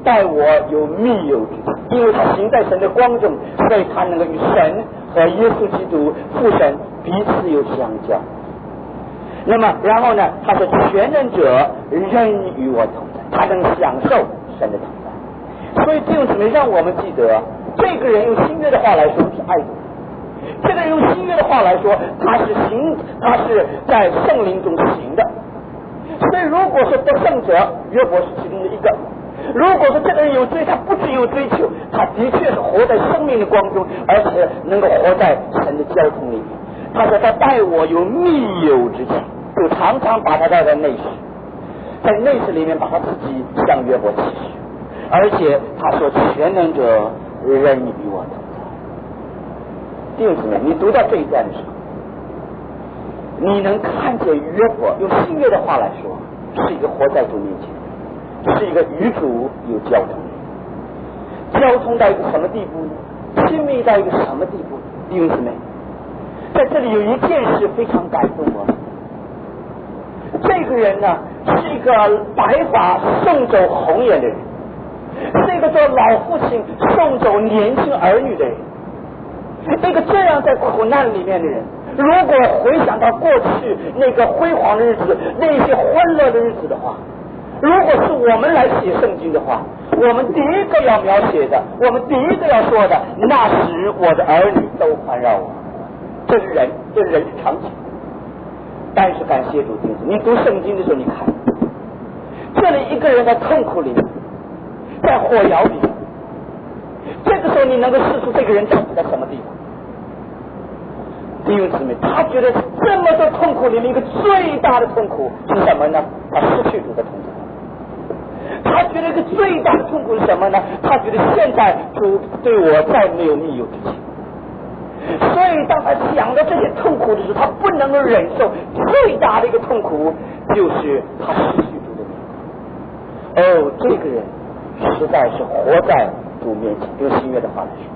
待我有密友之情，因为他行在神的光中，所以他能够与神和耶稣基督父神彼此有相交。那么然后呢，他说全能者仍与我同在，他能享受神的同在。所以弟兄姊妹，让我们记得，这个人用新约的话来说是爱主，这个人用新约的话来说，他是行，他是在圣灵中行的。所以如果说得胜者，约伯是其中的一个。如果说这个人有追，他不只有追求，他的确是活在生命的光中，而且能够活在神的交通里面。他说他待我有密友之情，就常常把他带在内室，在内室里面把他自己向约伯启示，而且他说全能者仍与我同在。弟兄姊妹，你读到这一段的时候，你能看见约伯用新约的话来说，是一个活在主面前，是一个与主有交通，交通到一个什么地步呢？亲密到一个什么地步？弟兄姊妹，在这里有一件事非常感动我。这个人呢，是一个白发送走红颜的人，是一个做老父亲送走年轻儿女的人，一个这样在苦难里面的人，如果回想到过去那个辉煌的日子，那些欢乐的日子的话，如果是我们来写圣经的话，我们第一个要描写的，我们第一个要说的，那时我的儿女都环绕我。这是人，这是人是常情。但是感谢主弟兄，你读圣经的时候，你看这里一个人在痛苦里面，在火窑里面，这个时候你能够试出这个人到底在什么地方？弟兄姊妹，他觉得这么多痛苦里面一个最大的痛苦是什么呢？他失去主的同在。他觉得一个最大的痛苦是什么呢？他觉得现在主对我再没有密友之情。所以当他想到这些痛苦的时候，他不能够忍受最大的一个痛苦就是他失去主的面。哦，这个人实在是活在主面前，用新约的话来说，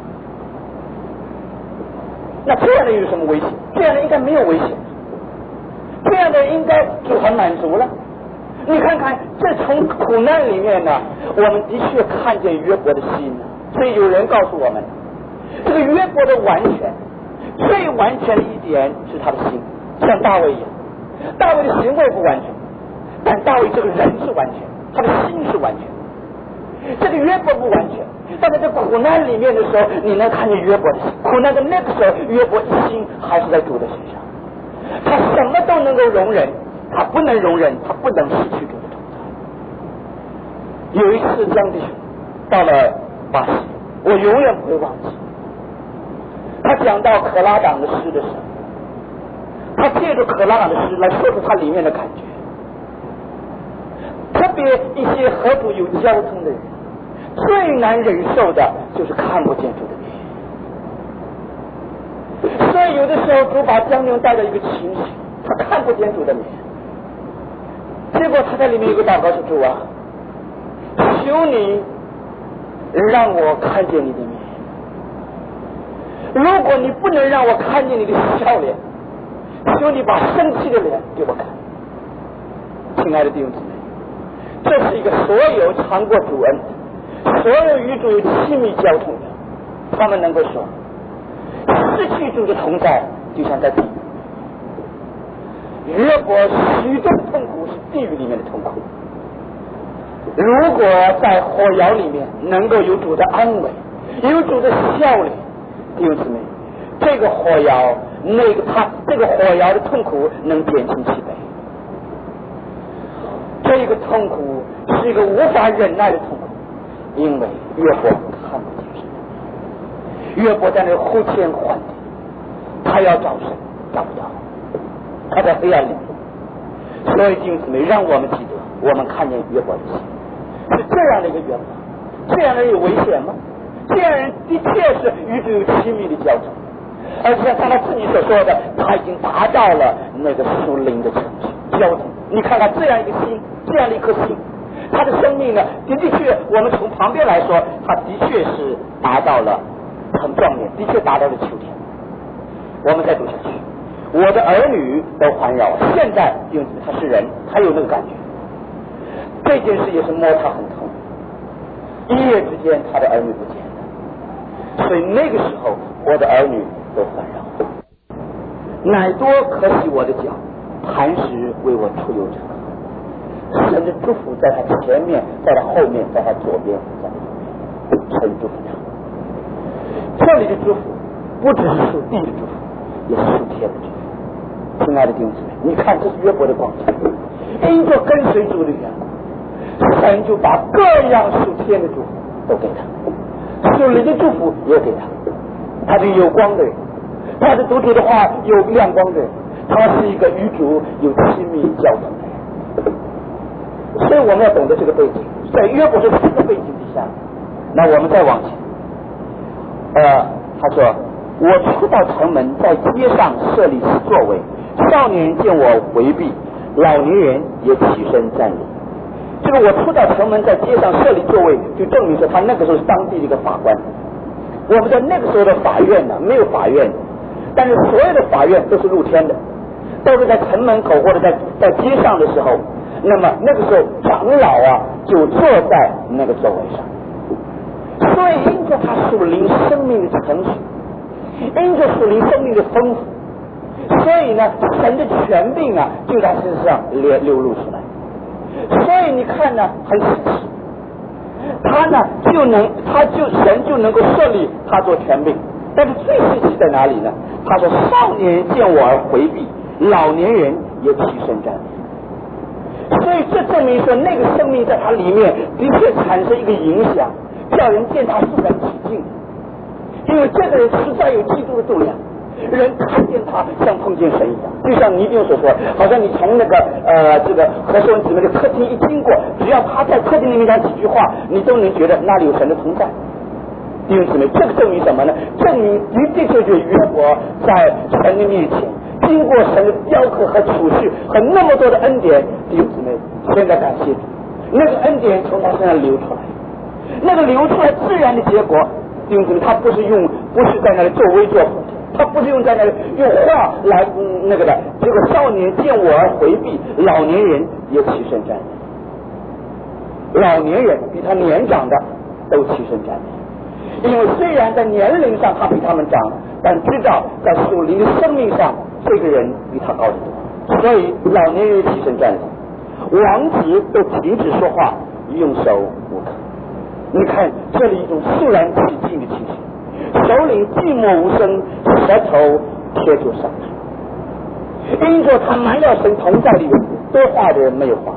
那这样的有什么危险？这样的应该没有危险，这样的应该主很满足了。你看看，这从苦难里面呢，我们的确看见约伯的心呢。所以有人告诉我们，这个约伯的完全，最完全的一点是他的心，像大卫一样。大卫的行为不完全，但大卫这个人是完全，他的心是完全。这个约伯不完全，但在这苦难里面的时候，你能看见约伯的心。苦难的那个时候，约伯一心还是在主的身上，他什么都能够容忍，他不能容忍，他不能失去主的同在。有一次江弟兄到了巴西，我永远不会忘记。他讲到可拉党的诗的时候，他借着可拉党的诗来说出他里面的感觉。特别一些和主有交通的人，最难忍受的就是看不见主的面。所以有的时候主把江牛带到一个情形，他看不见主的面。结果他在里面有个祷告说：主啊，求你让我看见你的面。如果你不能让我看见你的笑脸，求你把生气的脸给我看。亲爱的弟兄姊妹，这是一个所有尝过主恩，所有与主有亲密交通的，他们能够说，失去主的同在就像在地狱。约伯许多痛苦是地狱里面的痛苦，如果在火窑里面能够有主的安慰，有主的笑脸，弟兄姊妹，这个火窑，那个他这个火窑的痛苦能减轻七倍。这个痛苦是一个无法忍耐的痛苦，因为约伯看不见神，约伯在那呼天唤地，他要找神找不到，他在黑暗里。所以弟兄姊妹，让我们记得，我们看见约伯的心是这样的一个约伯，这样的人有危险吗？这样人的确是与主有亲密的交通，而且像他自己所说的，他已经达到了那个属灵的程序交通。你看看这样一个心，这样的一颗心，他的生命呢，的的确，我们从旁边来说，他的确是达到了很壮烈，的确达到了秋天。我们再读下去，我的儿女都环绕我。现在因为他是人，他有那个感觉，这件事也是摸他很痛， 一夜之间他的儿女不见了，所以那个时候我的儿女都纷扰。乃多可洗我的脚，磐石为我出游者。神的祝福在他前面，在他后面，在他左边，在他右边，神祝福他。这里的祝福不只是属地的祝福，也是属天的祝福。亲爱的弟兄姊妹，你看这是约伯的光景，因着跟随主的缘故，神就把各样属天的祝福都给他，属灵的祝福也给他。他是有光的人，他是读主的话有亮光的人，他是一个与主有亲密交通的人。所以我们要懂得这个背景，在约伯这四个背景之下，那我们再往前。呃，他说：“我出到城门，在街上设立座位，少年人见我回避，老年人也起身站立。”这个我出到城门，在街上设立座位，就证明说他那个时候是当地的一个法官。我们在那个时候的法院呢，没有法院，但是所有的法院都是露天的，都是在城门口或者在在街上的时候。那么那个时候长老啊就坐在那个座位上，所以因着他属灵生命的成熟，因着属灵生命的丰富，所以呢神的权柄啊就在身上流流露出来。所以你看呢很神奇，他呢就能他就神就能够设立他做权柄。但是最神奇在哪里呢？他说少年人见我而回避，老年人也起身站立。所以这证明说那个生命在他里面的确产生一个影响，叫人见他肃然起敬。因为这个人实在有基督的度量，人看见他像碰见神一样。就像尼丁所说，好像你从那个呃这个和顺姊妹的客厅一经过，只要他在客厅里面讲几句话，你都能觉得那里有神的同在。弟兄姊妹，这个证明什么呢？证明的的确确约伯在神的面前经过神的雕刻和储蓄和那么多的恩典，弟兄姊妹，现在感谢主，那个恩典从他身上流出来，那个流出来自然的结果，弟兄姊妹，他不是用不是在那里做微做辅，他不是用在那里用话来、嗯、那个的，结果少年见我而回避，老年人也起身站立，老年人比他年长的都起身站立。因为虽然在年龄上他比他们长，但知道在属灵的生命上这个人比他高得多，所以老年人起身站立，王子都停止说话，用手无可。你看这里一种肃然起敬的气息，首领寂寞无声，舌头贴住上来，因着他满了神同在的缘故，多话的人没有话，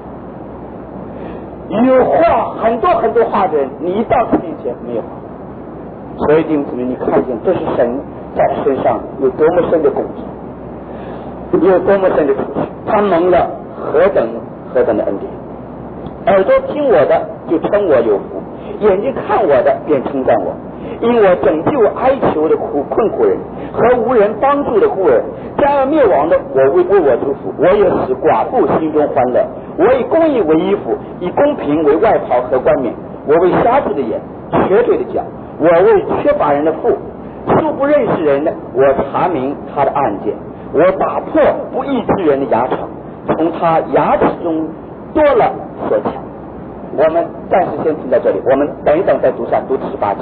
有话很多很多话的人，你一到他面前没有话。所以弟兄姊妹，你看见这是神在他身上有多么深的工作，有多么深的储蓄，他蒙了何等何等的恩典。耳朵听我的就称我有福，眼睛看我的便称赞我，因我拯救哀求的苦困苦人和无人帮助的孤儿，将要灭亡的我为为我祝福，我也使寡妇心中欢乐，我以公义为衣服，以公平为外袍和冠冕，我为瞎子的眼，瘸腿的脚，我为缺乏人的腹，素不认识人的我查明他的案件，我打破不义之人的牙床，从他牙齿中多了所抢。我们暂时先停在这里，我们等一等再读下读十八节。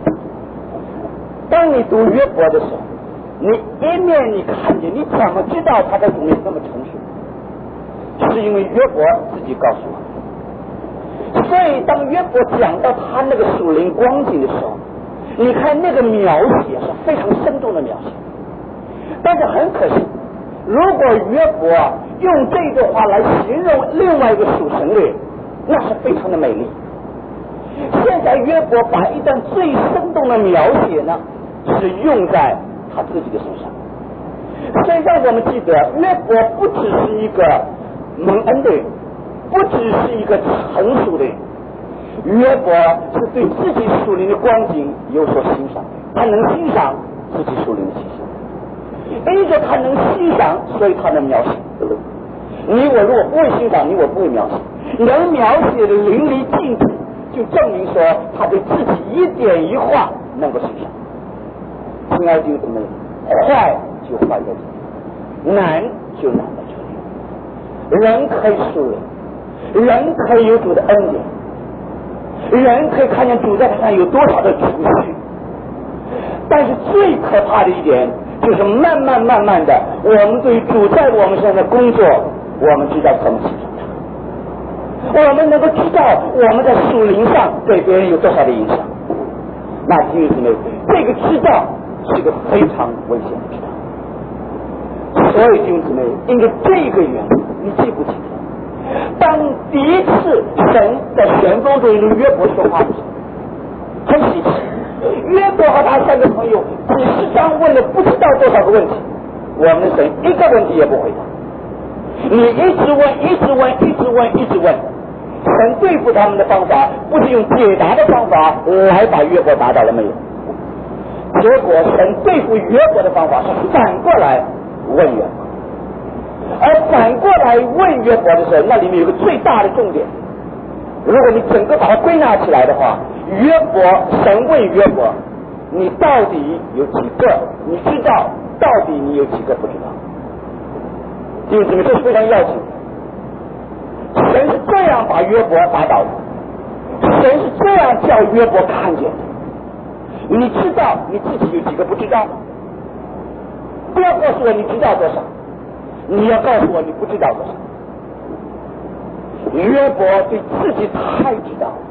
当你读约伯的时候，你一面你看见，你怎么知道他在主面那么成熟？是因为约伯自己告诉我。所以当约伯讲到他那个属灵光景的时候，你看那个描写是非常生动的描写。但是很可惜，如果约伯用这句话来形容另外一个属神的人，那是非常的美丽。现在约伯把一段最生动的描写呢，是用在他自己的身上。所以让我们记得，约伯不只是一个蒙恩的人，不只是一个成熟的人，约伯是对自己属灵的光景有所欣赏，他能欣赏自己属灵的气象，因着他能欣赏，所以他能描写。你我如果不会欣赏，你我不会描写。能描写的淋漓尽致，就证明说他对自己一点一画能够欣赏。亲爱的弟兄姊妹，坏就坏在这里，难就难在这里。人可以属灵，人可以有主的恩典， 人可以看见主在他上有多少的储蓄，但是最可怕的一点就是慢慢慢慢的，我们对主在我们身上的工作，我们知道怎么去做它，我们能够知道我们在属灵上对别人有多少的影响。那弟兄姊妹，这个知道是个非常危险的知道。所以弟兄姊妹，因为这个缘故，你记不记得，当第一次神在旋风中与约伯说话的时候，很稀奇，约伯和他三个朋友几十章问了不知道多少个问题，我们的神一个问题也不回答。你一直问一直问一直问一直问，神对付他们的方法不是用解答的方法来把约伯打倒了没有，结果神对付约伯的方法是反过来问约伯，而反过来问约伯的时候，那里面有个最大的重点，如果你整个把它归纳起来的话，约伯神问约伯，你到底有几个你知道，到底你有几个不知道。弟兄姊妹，这是非常要紧的。神是这样把约伯打倒的，神是这样叫约伯看见的。你知道你自己有几个不知道吗？不要告诉我你知道多少，你要告诉我你不知道多少。约伯对自己太知道了，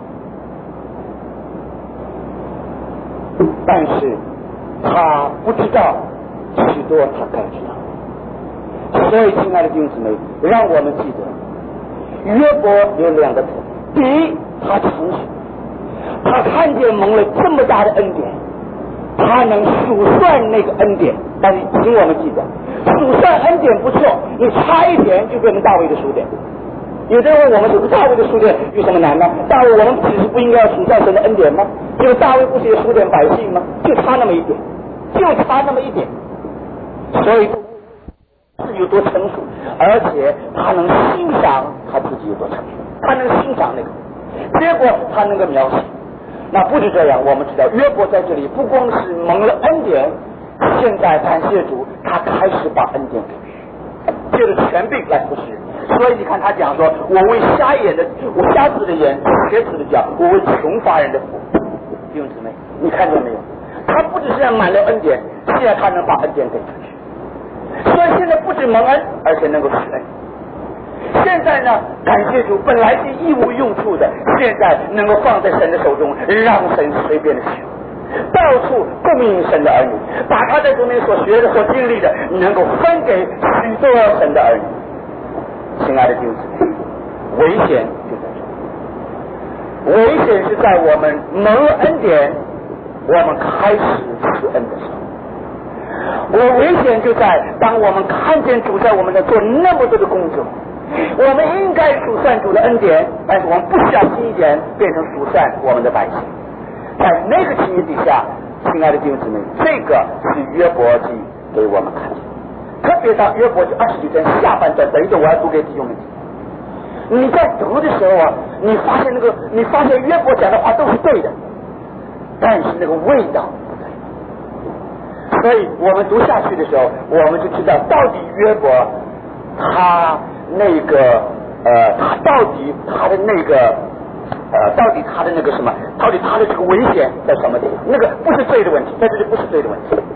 但是他不知道许多他该知道。所以亲爱的弟兄姊妹，让我们记得约伯有两个特点。第一，他诚实，他看见蒙了这么大的恩典，他能数算那个恩典。但是请我们记得，数算恩典不错，你差一点就变成大卫的数点。有的人问我们，数大卫的数点有什么难呢？大卫我们只是不应该要数算神的恩典吗？因为大卫不是也数点百姓吗？就差那么一点，就差那么一点。所以是有多成熟，而且他能欣赏他自己有多成熟，他能欣赏那个，结果他能够描写。那不止这样，我们知道约伯在这里不光是蒙了恩典，现在感谢主，他开始把恩典给借着权柄来服侍。所以你看他讲说，我为瞎眼的，我瞎子的眼，瘸子的脚，我为穷乏人的福。弟兄姊妹，你看见没有？他不只是要满了恩典，现在他能把恩典给出去。所以现在不止蒙恩，而且能够施恩。现在呢，感谢主，本来是义无用处的，现在能够放在神的手中，让神随便的使用，到处供应神的儿女，把他在中间所学的、所经历的，能够分给许多神的儿女。亲爱的弟兄姊妹，危险就在这，危险是在我们蒙了恩典，我们开始施恩的时候。我危险就在当我们看见主在我们在做那么多的工作，我们应该数算主的恩典，但是我们不小心一点变成数算我们的百姓。在那个情形底下，亲爱的弟兄姊妹，这个是约伯记给我们看见。特别到约伯记二十九章下半段，等一等我要读给弟兄们听。你在读的时候啊，你发现那个，你发现约伯讲的话都是对的，但是那个味道不对。所以我们读下去的时候，我们就知道到底约伯他那个呃，他到底他的那个呃，到底他的那个什么，到底他的这个危险在什么地方？那个不是罪的问题，在这里不是罪的问题。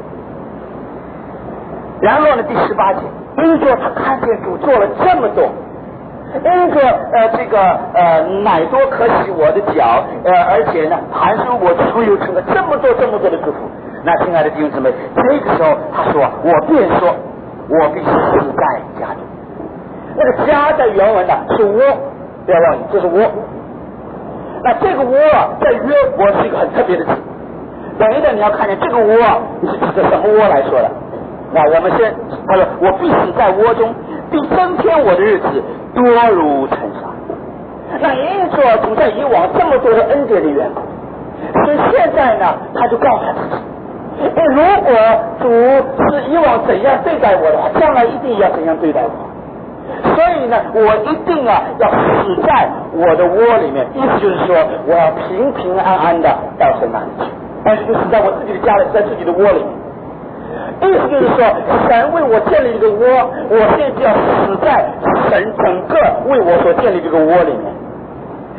然后呢，第十八节，因着他看见主做了这么多，因着呃这个呃乃多可洗我的脚，呃而且呢还是我出有成了这么多这么多的祝福。那亲爱的弟兄姊妹，这个时候他说，我便说，我必死在家中。那个家在原文呢是窝，不要忘记这是窝。那这个窝啊，在约伯是一个很特别的词。等一等，你要看见这个窝啊是指的什么窝来说的？那我们先，他说我必死在窝中，必增添我的日子多如尘沙。那因着主在以往这么多的恩典的缘故，所以现在呢，他就告诉他自己，如果主是以往怎样对待我的话，将来一定要怎样对待我。所以呢，我一定啊要死在我的窝里面，意思就是说，我要平平安安的到神那里去，但是就死在我自己的家里，在自己的窝里面。意思就是说，神为我建立一个窝，我现在就要死在神整个为我所建立这个窝里面。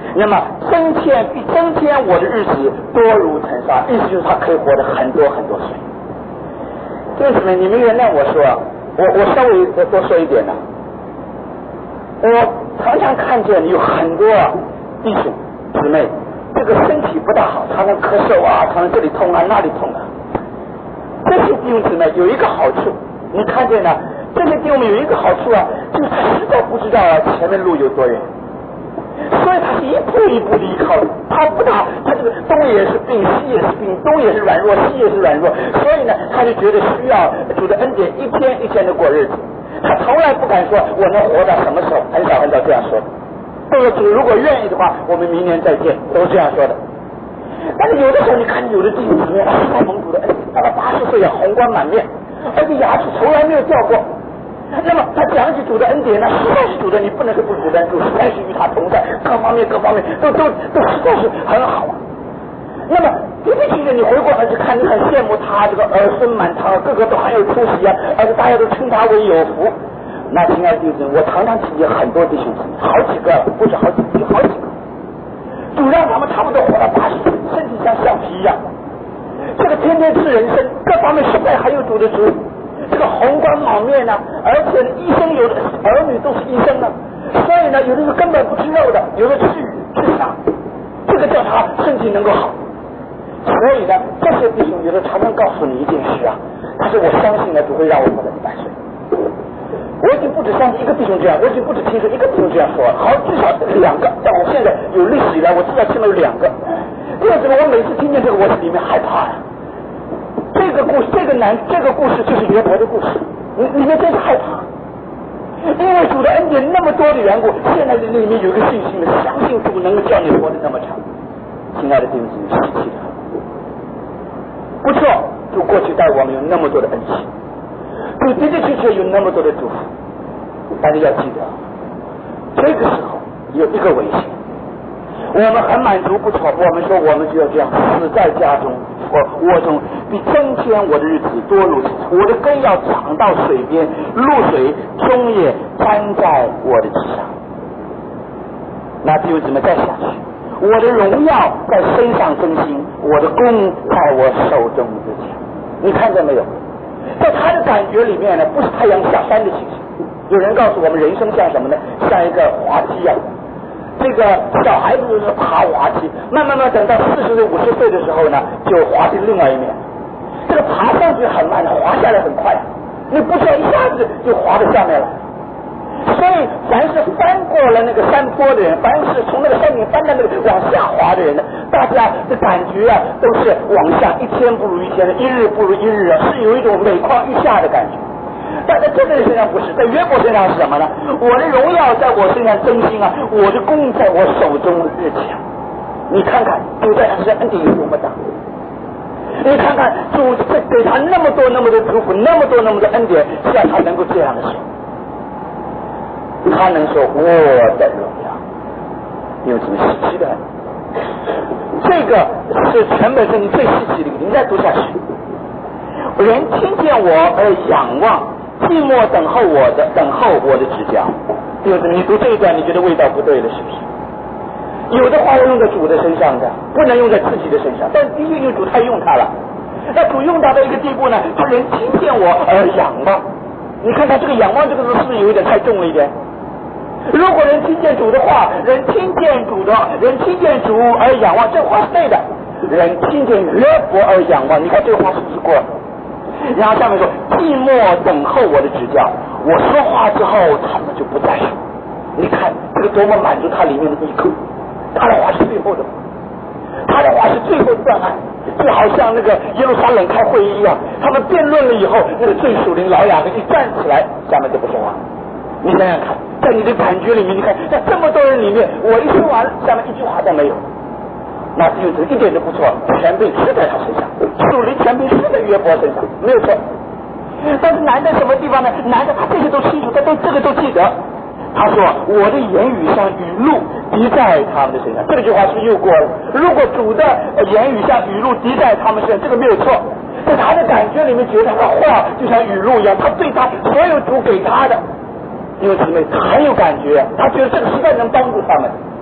那么增添比增添我的日子多如尘沙，意思就是他可以活得很多很多岁。为什么？你们原谅我说，我我稍微多多说一点呢。我常常看见有很多弟兄姊妹，这个身体不大好，常常咳嗽啊，常常这里痛啊那里痛啊。这些弟兄姊妹有一个好处，你看见呢？这些弟兄们有一个好处啊，就是他实在不知道啊前面路有多远。所以他是一步一步的依靠的，他不大，他这个东也是病，西也是病，东也是软弱，西也是软弱，所以呢，他就觉得需要主的恩典，一天一天的过日子。他从来不敢说我能活到什么时候，很少很少这样说的。这个主如果愿意的话，我们明年再见，都是这样说的。但是有的时候，你看有的弟兄姊妹，他蒙主的恩典，到了八十岁啊，红光满面，而且牙齿从来没有掉过。那么他讲起主的恩典呢，实在是主的，你不能是不主的，主实在是与他同在，各方面各方面都都都实在是很好啊。那么的的确确，你回过头去看，你很羡慕他这个儿孙满堂，个个都很有出息啊，而且大家都称他为有福。那亲爱的弟兄，我常常听见很多弟兄姊妹，好几个，不是好几个，就好几个，主让他们差不多活到八十岁，身体像橡皮一样，这个天天吃人参，各方面实在很有主的主。这个红光满面呢、啊，而且医生有的儿女都是医生呢、啊，所以呢，有的是根本不吃肉的，有的吃鱼吃虾，这个叫他身体能够好。所以呢，这些弟兄有的常常告诉你一件事啊，他说我相信呢，主会让我活到一百岁。我已经不止相信一个弟兄这样，我已经不止听说一个弟兄这样说了，好至少两个，但我现在有历史以来，我至少听了有两个。为什么我每次听见这个，我心里面害怕呀、啊？这个故事，这个男，这个故事就是约伯的故事，你你们真是害怕，因为主的恩典那么多的缘故，现在这里面有一个信心的，相信主能够叫你活得那么长。亲爱的弟兄姊妹，稀奇的很，不错，主过去带我们有那么多的恩赐，主的的确确有那么多的祝福，但是要记得，这个时候有一个危险。我们很满足不错，我们说我们就要这样死在家中，我我中比增添我的日子多如此，我的根要长到水边，露水终也沾在我的地上。那弟兄姊妹再下去，我的荣耀在身上更新，我的功在我手中之前。你看见没有？在他的感觉里面呢，不是太阳下山的情形。有人告诉我们，人生像什么呢？像一个滑梯一样。这个小孩子就是爬滑梯，慢慢慢等到四十岁、五十岁的时候呢，就滑梯另外一面。这个爬上去很慢，滑下来很快，你不需要一下子就滑到下面了。所以，凡是翻过了那个山坡的人，凡是从那个山顶翻到那个往下滑的人呢，大家的感觉啊，都是往下一天不如一天，一日不如一日啊，是有一种每况愈下的感觉。但在这个人身上不是，在约伯身上是什么呢？我的荣耀在我身上更新啊，我的功在我手中日强。你看看主在他身上恩典有多么大，你看看主给他那么多那么多祝福，那么多那么多恩典，让他能够这样的说，他能说我的荣耀，有什么稀奇的？这个是全本圣经最稀奇的一个，你再读下去，人听见我而仰望。寂寞等候我的，等候我的指教。就是你读这一段，你觉得味道不对了，是不是？有的话要用在主的身上的，不能用在自己的身上。但的确用主太用它了，那主用到的一个地步呢，他人听见我而仰望。你看他这个仰望这个字是不是有一点太重了一点？如果人听见主的话，人听见主的，人听见主而仰望，这话是对的。人听见约伯而仰望，你看这个话是不是过了？然后下面说寂寞等候我的指教，我说话之后他们就不再说。你看这个多么满足他里面的一口，他的话是最后的，他的话是最后的断案，就好像那个耶路撒冷开会议一样，他们辩论了以后，那个最属灵老雅各一站起来，下面就不说话。你想想看，在你的感觉里面，你看在这么多人里面，我一说完下面一句话都没有，那就是一点都不错，权柄是在他身上，属灵权柄是在约伯身上，没有错。但是难在什么地方呢？难在他这些都清楚，他都这个都记得。他说我的言语像雨露滴在他们的身上，这句话是又过了。如果主的言语像雨露滴在他们身上，这个没有错。在他的感觉里面觉得他的话就像雨露一样，他对他所有主给他的，因为姊妹他很有感觉，他觉得这个实在能帮助他们。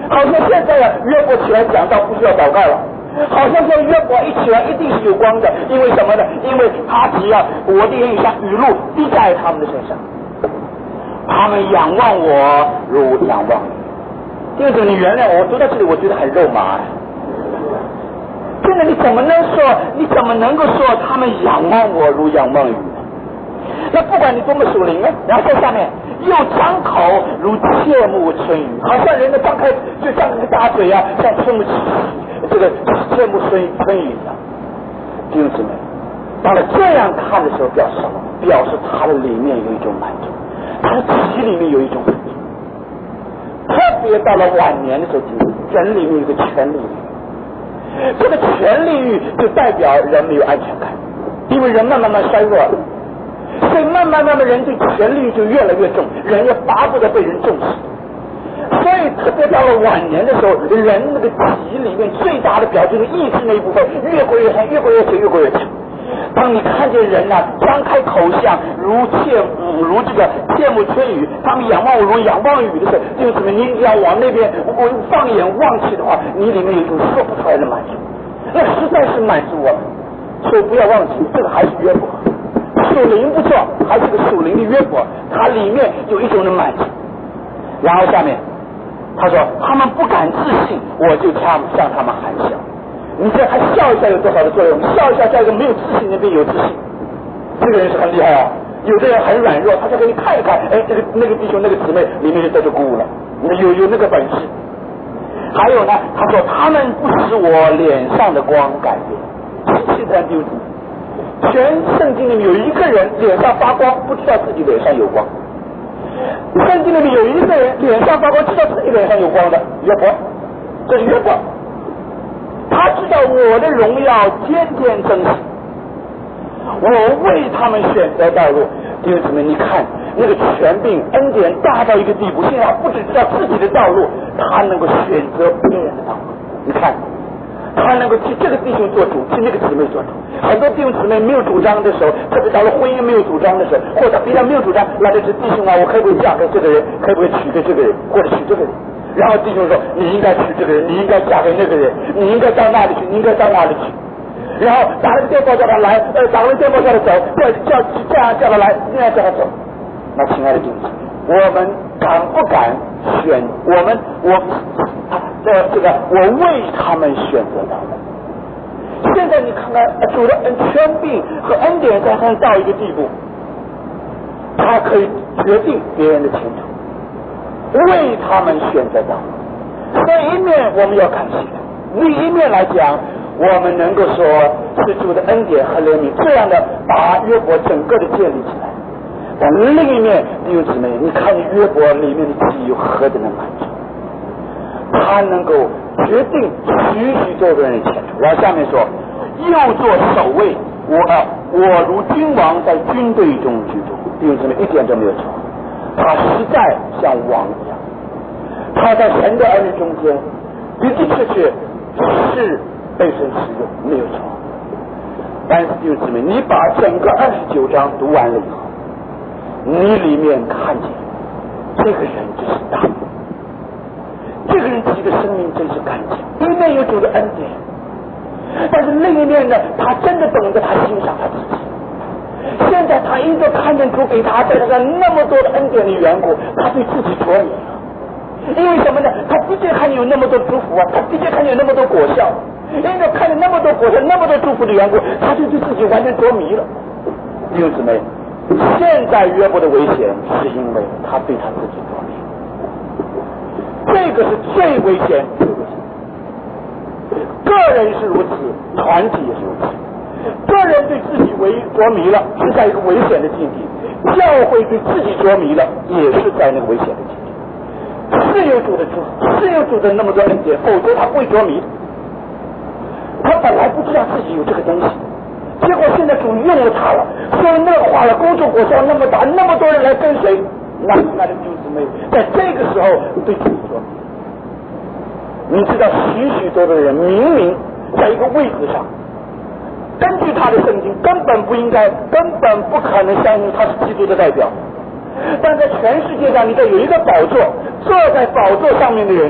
好像现在啊，约伯起来讲道不需要祷告了，好像说约伯一起来一定是有光的，因为什么呢？因为他只要我的言语像雨露滴在他们的身上，他们仰望我如仰望你。弟兄姊妹，你原谅我，我读到这里我觉得很肉麻。真的，你怎么能说？你怎么能够说他们仰望我如仰望雨呢？那不管你多么属灵呢，然后在下面又张口如切木春雨，好像人的张开就像那个大嘴啊，像春木这个切木春春雨一样。弟兄姊妹，当他这样看的时候，表示什么？表示他的里面有一种满足，他的体里面有一种满足。特别到了晚年的时候，人里面有一个权力欲，这个权力欲就代表人没有安全感，因为人慢慢慢衰弱了。所以慢慢慢慢人对权力就越来越重，人也巴不得被人重视。所以特别到了晚年的时候，人那个体里面最大的表就是意志那一部分越过越强，越过越强，越过越强。当你看见人呐、啊、张开口像如切、嗯、如这个切木春雨，他们仰望我如仰望雨的时候，就是什么？你要往那边我放眼望去的话，你里面有一种说不出来的满足，那实在是满足我们。所以不要忘记，这个还是约伯。属灵不错，还是个属灵的约伯，它里面有一种的满足。然后下面他说他们不敢自信，我就向向他们含笑。你这还笑一下有多少的作用？笑一下叫一个没有自信的变有自信，这个人是很厉害啊。有的人很软弱，他就给你看一看，哎，这个那个弟兄那个姊妹里面就得着鼓舞了，有有那个本事。还有呢，他说他们不使我脸上的光改变。现在弟兄，全圣经里面有一个人脸上发光，不知道自己脸上有光。圣经里面有一个人脸上发光，知道自己脸上有光的，约伯，这是约伯。他知道我的荣耀天天增息，我为他们选择道路。弟兄姊妹，你看那个权柄恩典大到一个地步，现在他不只知道自己的道路，他能够选择别人的道路。你看他能够替这个弟兄做主，替那个姊妹做主。很多弟兄姊妹没有主张的时候，特别到了婚姻没有主张的时候，或者别人没有主张，那就是弟兄啊，我可不可以嫁给这个人，可不可以娶给这个人，或者娶这个人。然后弟兄说你应该娶这个人，你应该嫁给那个人，你应该到那里去，你应该到那里去。然后打了个电报叫他来，呃，打了个电报叫他走，叫叫这样叫他来，那样叫他走。那亲爱的弟兄，我们敢不敢选？我们我啊，这这个我为他们选择他们。现在你看看主的恩权柄和恩典在上到一个地步，他可以决定别人的前途，为他们选择道路。所以一面我们要感谢，另一面来讲，我们能够说是主的恩典和怜悯这样的把约伯整个的建立起来。但另一面弟兄姊妹，你看约伯里面的体有何等的满足，他能够决定许许多多人的前途。然后下面说又做守卫，我我如君王在军队中居住。弟兄姊妹，一点都没有错，他实在像王一样，他在神的儿女中间的的确确是被神使用，没有错。但是弟兄姊妹，你把整个二十九章读完了以后，你里面看见这个人真是大，这个人自己的生命真是干净，一面有主的恩典，但是另一面呢，他真的懂得他欣赏他自己。现在他因着看见主给他在他上那么多的恩典的缘故，他对自己着迷了。因为什么呢？他的确看见有那么多祝福啊，他的确看见有那么多果效，因着看见那么多果效、那么多祝福的缘故，他就对自己完全着迷了。弟兄姊妹，现在约伯的危险是因为他对他自己着迷，这个是最危险、最危险。个人是如此，团体也是如此。个人对自己为着迷了，是在一个危险的境地；教会对自己着迷了，也是在那个危险的境地。是有主的主，是有主的那么多恩典，否则他不会着迷。他本来不知道自己有这个东西，结果现在主用了他了，所以那化了公众果效那么大，那么多人来跟随，那那的弟兄姊妹在这个时候对自己着迷。你知道许许多多的人明明在一个位置上，根据他的圣经根本不应该，根本不可能相信他是基督的代表，但在全世界上，你看有一个宝座，坐在宝座上面的人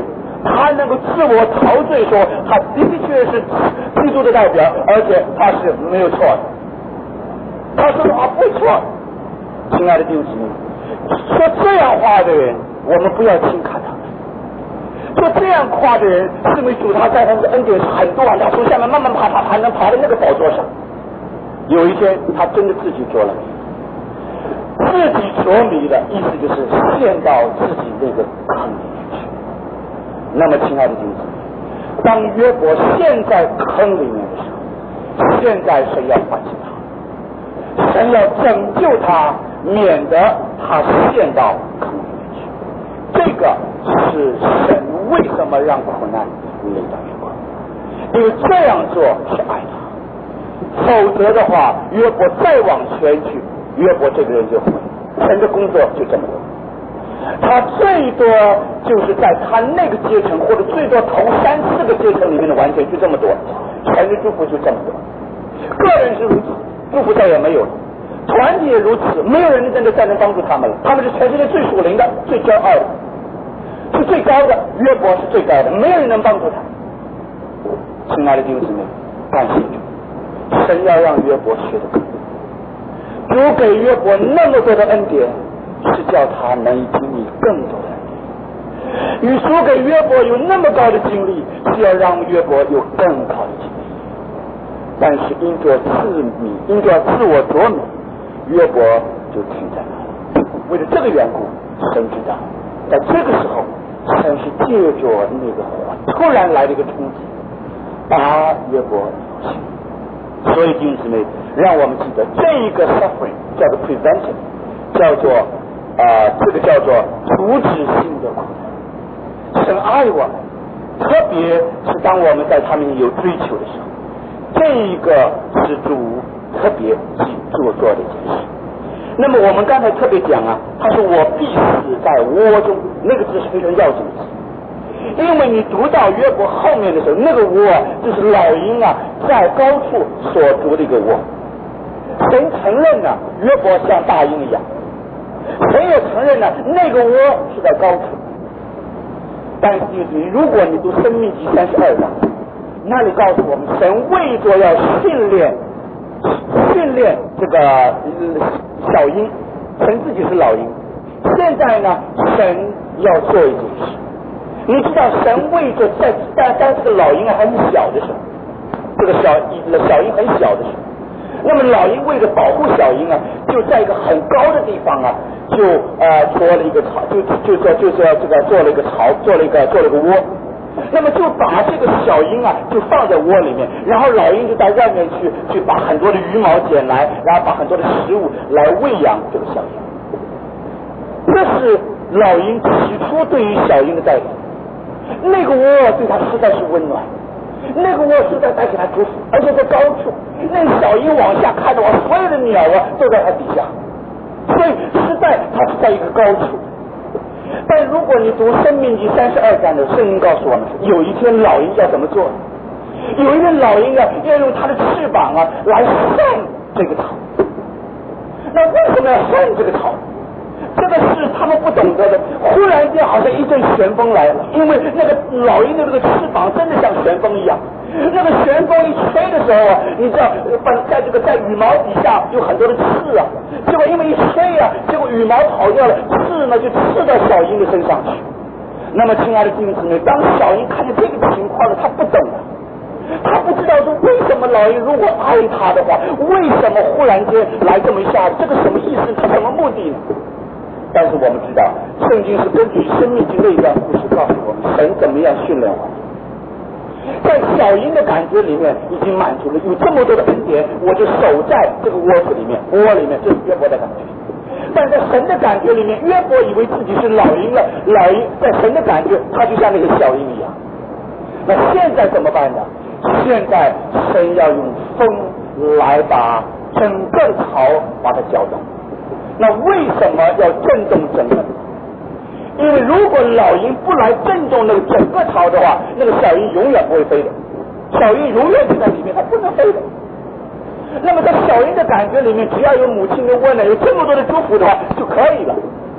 他能够自我陶醉，说他的的确是基督的代表，而且他是没有错的。他说的话不错。亲爱的弟兄姊妹，说这样话的人，我们不要轻看他们。说这样夸的人，是因为主他在他的恩典是很多啊，他从下面慢慢爬，爬爬能爬到那个宝座上。有一天，他真的自己做了迷，自己着迷的意思就是陷到自己那个坑里面去。那么，亲爱的弟兄姊妹，当约伯陷在坑里面的时候，现在神要唤醒他，神要拯救他，免得他陷到坑里面去。这个是神为什么让苦难临到约伯？因为这样做是爱他，否则的话，约伯再往前去，约伯这个人就毁，神的工作就这么多。他最多就是在他那个阶层，或者最多头三四个阶层里面的完全就这么多，神的祝福就这么多。个人是如此，祝福再也没有了；团体也如此，没有人真的再能帮助他们了。他们是全世界最属灵的、最骄傲的，是最高的。约伯是最高的，没有人能帮助他。亲爱的弟兄姊妹，感谢主，神要让约伯学得更多。主给约伯那么多的恩典，是叫他能经历更多的恩典。与主给约伯有那么高的经历，是要让约伯有更高的经历。但是因着自迷，因着自我着迷，约伯就停在那里。为了这个缘故，神知道，在这个时候，神是借着那个突然来的一个冲击，把约伯摇醒。所以弟兄姊妹，让我们记得这一个 suffering 叫做 prevention， 叫做呃这个叫做阻止性的苦难。神爱我们，特别是当我们在他们有追求的时候，这一个是主特别做做的一件事。那么我们刚才特别讲啊，他说我必死在窝中，那个字是非常要紧的字。因为你读到约伯后面的时候，那个窝就是老鹰啊在高处所筑的一个窝。神承认啊，约伯像大鹰一样，神也承认呢、啊，那个窝是在高处。但是如果你读生命记三十二章，那里告诉我们，神为着要训练训练这个、呃、小鹰，神自己是老鹰。现在呢，神要做一件事。你知道神为着在当当这个老鹰还很小的时候，这个小小鹰很小的时候，那么老鹰为了保护小鹰啊，就在一个很高的地方啊，就呃做了一个巢，就就做就做这个做了一个巢，做了一个做了一个窝。那么就把这个小鹰啊，就放在窝里面，然后老鹰就到外面去，去把很多的羽毛捡来，然后把很多的食物来喂养这个小鹰。这是老鹰起初对于小鹰的待遇。那个窝对他实在是温暖，那个窝实在带给他祝福，而且在高处，那个小鹰往下看的话，所有的鸟啊都在它底下，所以实在它是在一个高处。但如果你读生命记三十二章的圣经告诉我们，有一天老鹰要怎么做？有一天老鹰啊要用它的翅膀啊来扇这个巢。那为什么要扇这个巢？这个是他们不懂得的。忽然间好像一阵旋风来了，因为那个老鹰的这个翅膀真的像旋风一样。那个旋风一吹的时候啊，你知道，本在这个在羽毛底下有很多的刺啊，结果因为一吹啊，结果羽毛跑掉了，刺呢就刺到小鹰的身上去。那么，亲爱的弟兄姊妹，当小鹰看见这个情况了，他不懂了。他不知道说为什么老鹰如果爱他的话，为什么忽然间来这么一下，这个什么意思？他什么目的呢？但是我们知道，圣经是根据生命经那一段故事告诉我们，神怎么样训练我们。在小鹰的感觉里面已经满足了，有这么多的恩典，我就守在这个窝子里面，窝里面，这是约伯的感觉。但在神的感觉里面，约伯以为自己是老鹰了，老鹰在神的感觉，他就像那个小鹰一样。那现在怎么办呢？现在神要用风来把整个巢把它搅动。那为什么要震动整个？因为如果老鹰不来震动那个整个巢的话，那个小鹰永远不会飞的。小鹰永远就在里面，它不能飞的。那么在小鹰的感觉里面，只要有母亲的温暖，有这么多的祝福的话就可以了。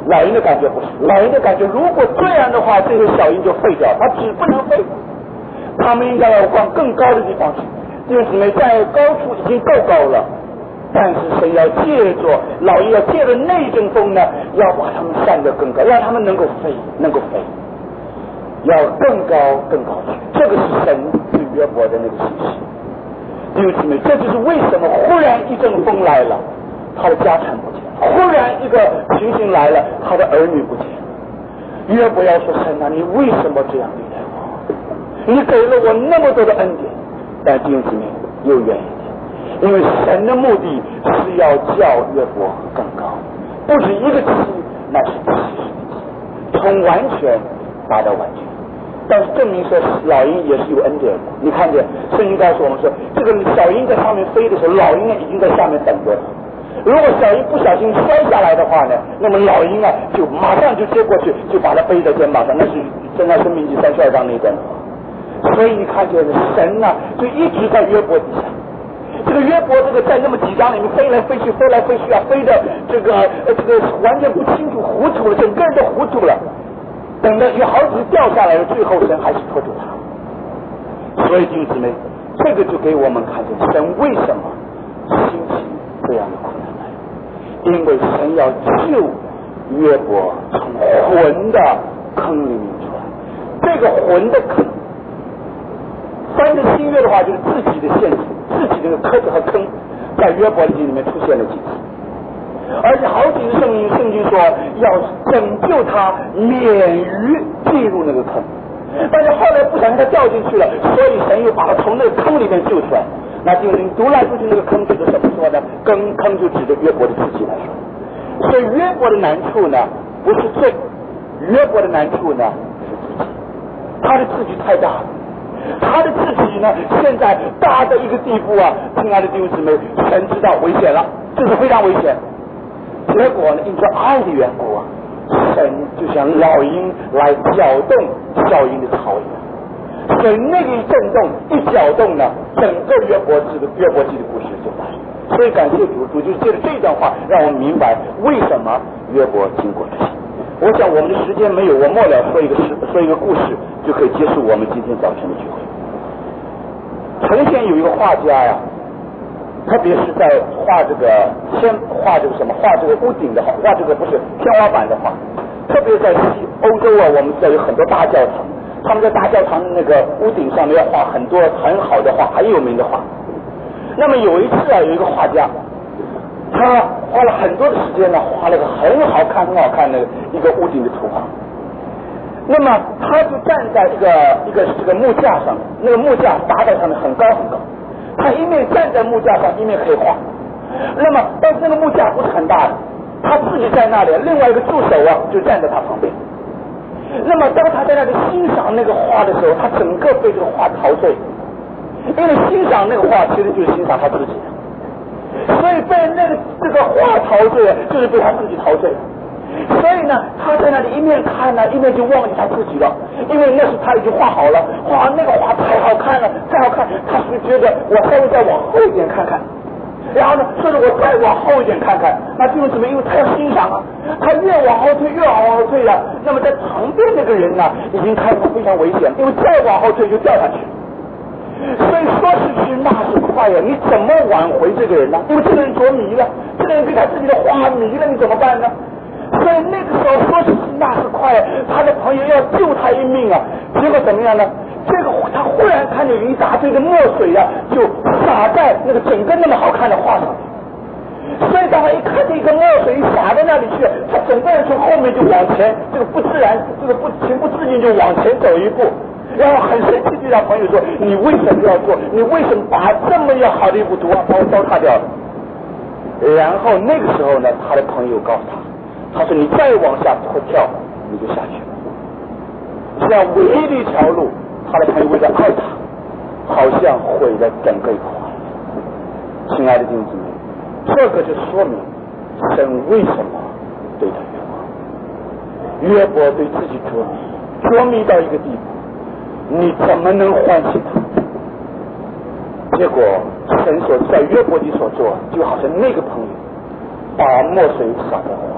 老鹰的感觉不是，老鹰的感觉，如果这样的话，这些小鹰就废掉，它只不能废，它们应该要往更高的地方去。弟兄姊妹，在高处已经够高了，但是神要借着老鹰，要借着那阵风呢，要把它们散得更高，让它们能够飞，能够飞，要更高更高去。这个是神对约伯的那个信息。弟兄姊妹，这就是为什么忽然一阵风来了，他的家产不见；忽然一个情形来了，他的儿女不见。约伯要说：神啊，你为什么这样对待我？你给了我那么多的恩典。但弟兄姊妹又远一点，因为神的目的是要叫约伯更高，不止一个期，那是七十个期，从完全达到完全。但是证明说老鹰也是有恩典的。你看见圣经告诉我们说，这个小鹰在上面飞的时候，老鹰已经在下面等着了。如果小鹰不小心摔下来的话呢，那么老鹰啊就马上就接过去，就把它背在肩膀上。那是正在申命记三十二章那段的话。所以你看见神呢、啊，就一直在约伯底下。这个约伯这个在那么几章里面飞来飞去，飞来飞去啊，飞的这个呃这个完全不清楚，糊涂了，整个人都糊涂了。等到有好几次掉下来了，最后神还是拖住他。所以弟兄姊妹，这个就给我们看见神为什么兴起这样的困难来，因为神要救约伯从魂的坑里面出来。这个魂的坑，翻成新约的话就是自己的陷阱，自己的坑和坑，在约伯记里面出现了几次。而且好几次圣经圣经说要拯救他免于进入那个坑，但是后来不小心他掉进去了，所以神又把他从那个坑里面救出来。那就你读来读去那个坑指的什么说呢？跟坑就指着约伯的自己来说。所以约伯的难处呢不是罪，约伯的难处呢是自己，他的自己太大了，他的自己呢现在大的一个地步啊，亲爱的弟兄姊妹，神知道危险了，这是非常危险。结果呢，因着爱的缘故啊，神就像老鹰来搅动小鹰的巢一样，所以那个一震动一搅动呢，整个约伯记的约伯记的故事就发生。所以感谢主，主就借着这段话让我们明白为什么约伯经过这些。我想我们的时间没有，我末了说一个事，说一个故事就可以结束我们今天早晨的聚会。从前有一个画家呀，特别是在画这个天画这个什么画这个屋顶的画，画这个不是天花板的画，特别在西欧洲啊，我们这有很多大教堂，他们在大教堂的那个屋顶上面要画很多很好的画，很有名的画。那么有一次啊，有一个画家，他花了很多的时间呢，画了个很好看很好看的一个屋顶的图画。那么他就站在这个一个这个木架上，那个木架搭在上面很高很高，他一面站在木架上，一面可以画。那么但是那个木架不是很大的，他自己在那里，另外一个助手啊就站在他旁边。那么当他在那里欣赏那个画的时候，他整个被这个画陶醉，因为欣赏那个画其实就是欣赏他自己，所以被那个这个画陶醉就是被他自己陶醉。所以呢，他在那里一面看呢，一面就忘记他自己了，因为那时他已经画好了，画那个画太好看了，太好看，他是觉得我稍微再往后一点看看，然后呢，说着我再往后一点看看，那弟兄姊妹，因为他要欣赏啊，他越往后退越往后退了，那么在旁边那个人呢，已经看到非常危险，因为再往后退就掉下去。所以说是去那是快呀，你怎么挽回这个人呢？因为这个人着迷了，这个人被他自己的画迷了，你怎么办呢？所以那个时候说是那是快，他的朋友要救他一命啊，结果怎么样呢？这个他忽然看见有一大堆的墨水啊，就洒在那个整个那么好看的画上。所以当他一看见一个墨水洒在那里去，他整个人从后面就往前，这个不自然，这个不情不自禁就往前走一步，然后很生气对他朋友说：“你为什么要做？你为什么把这么要好的一幅图画把我糟蹋掉了？”然后那个时候呢，他的朋友告诉他。他说：“你再往下跳，你就下去了。”这样唯一的一条路，他的朋友为了爱他，好像毁了整个一个画。亲爱的弟兄姊妹，这个就说明神为什么对他约伯？约伯对自己着迷，着迷到一个地步，你怎么能唤醒他？结果神所在约伯里所做，就好像那个朋友把墨水洒在画上。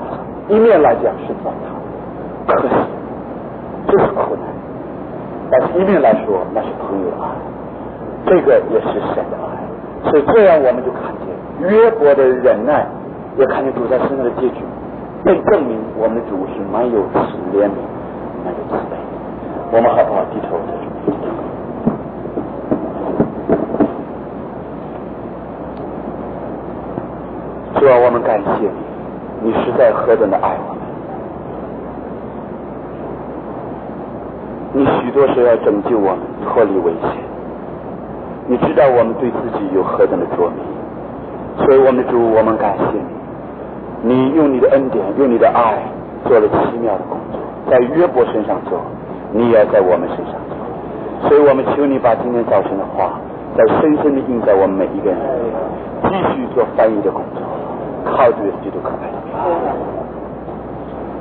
一面来讲是糟蹋，可惜这是苦难，但是一面来说那是朋友的爱，这个也是神的爱。所以这样我们就看见约伯的忍耐，也看见主在身上的结局，被证明我们的主是蛮有慈怜悯，蛮有慈悲。我们好不好低头在主面前？主啊，我们感谢你，你实在何等的爱我们。你许多时要拯救我们脱离危险，你知道我们对自己有何等的着迷，所以我们的主，我们感谢你，你用你的恩典，用你的爱做了奇妙的工作，在约伯身上做，你也要在我们身上做。所以我们求你把今天早晨的话再深深地印在我们每一个人，继续做翻译的工作，靠主耶稣基督可爱的名。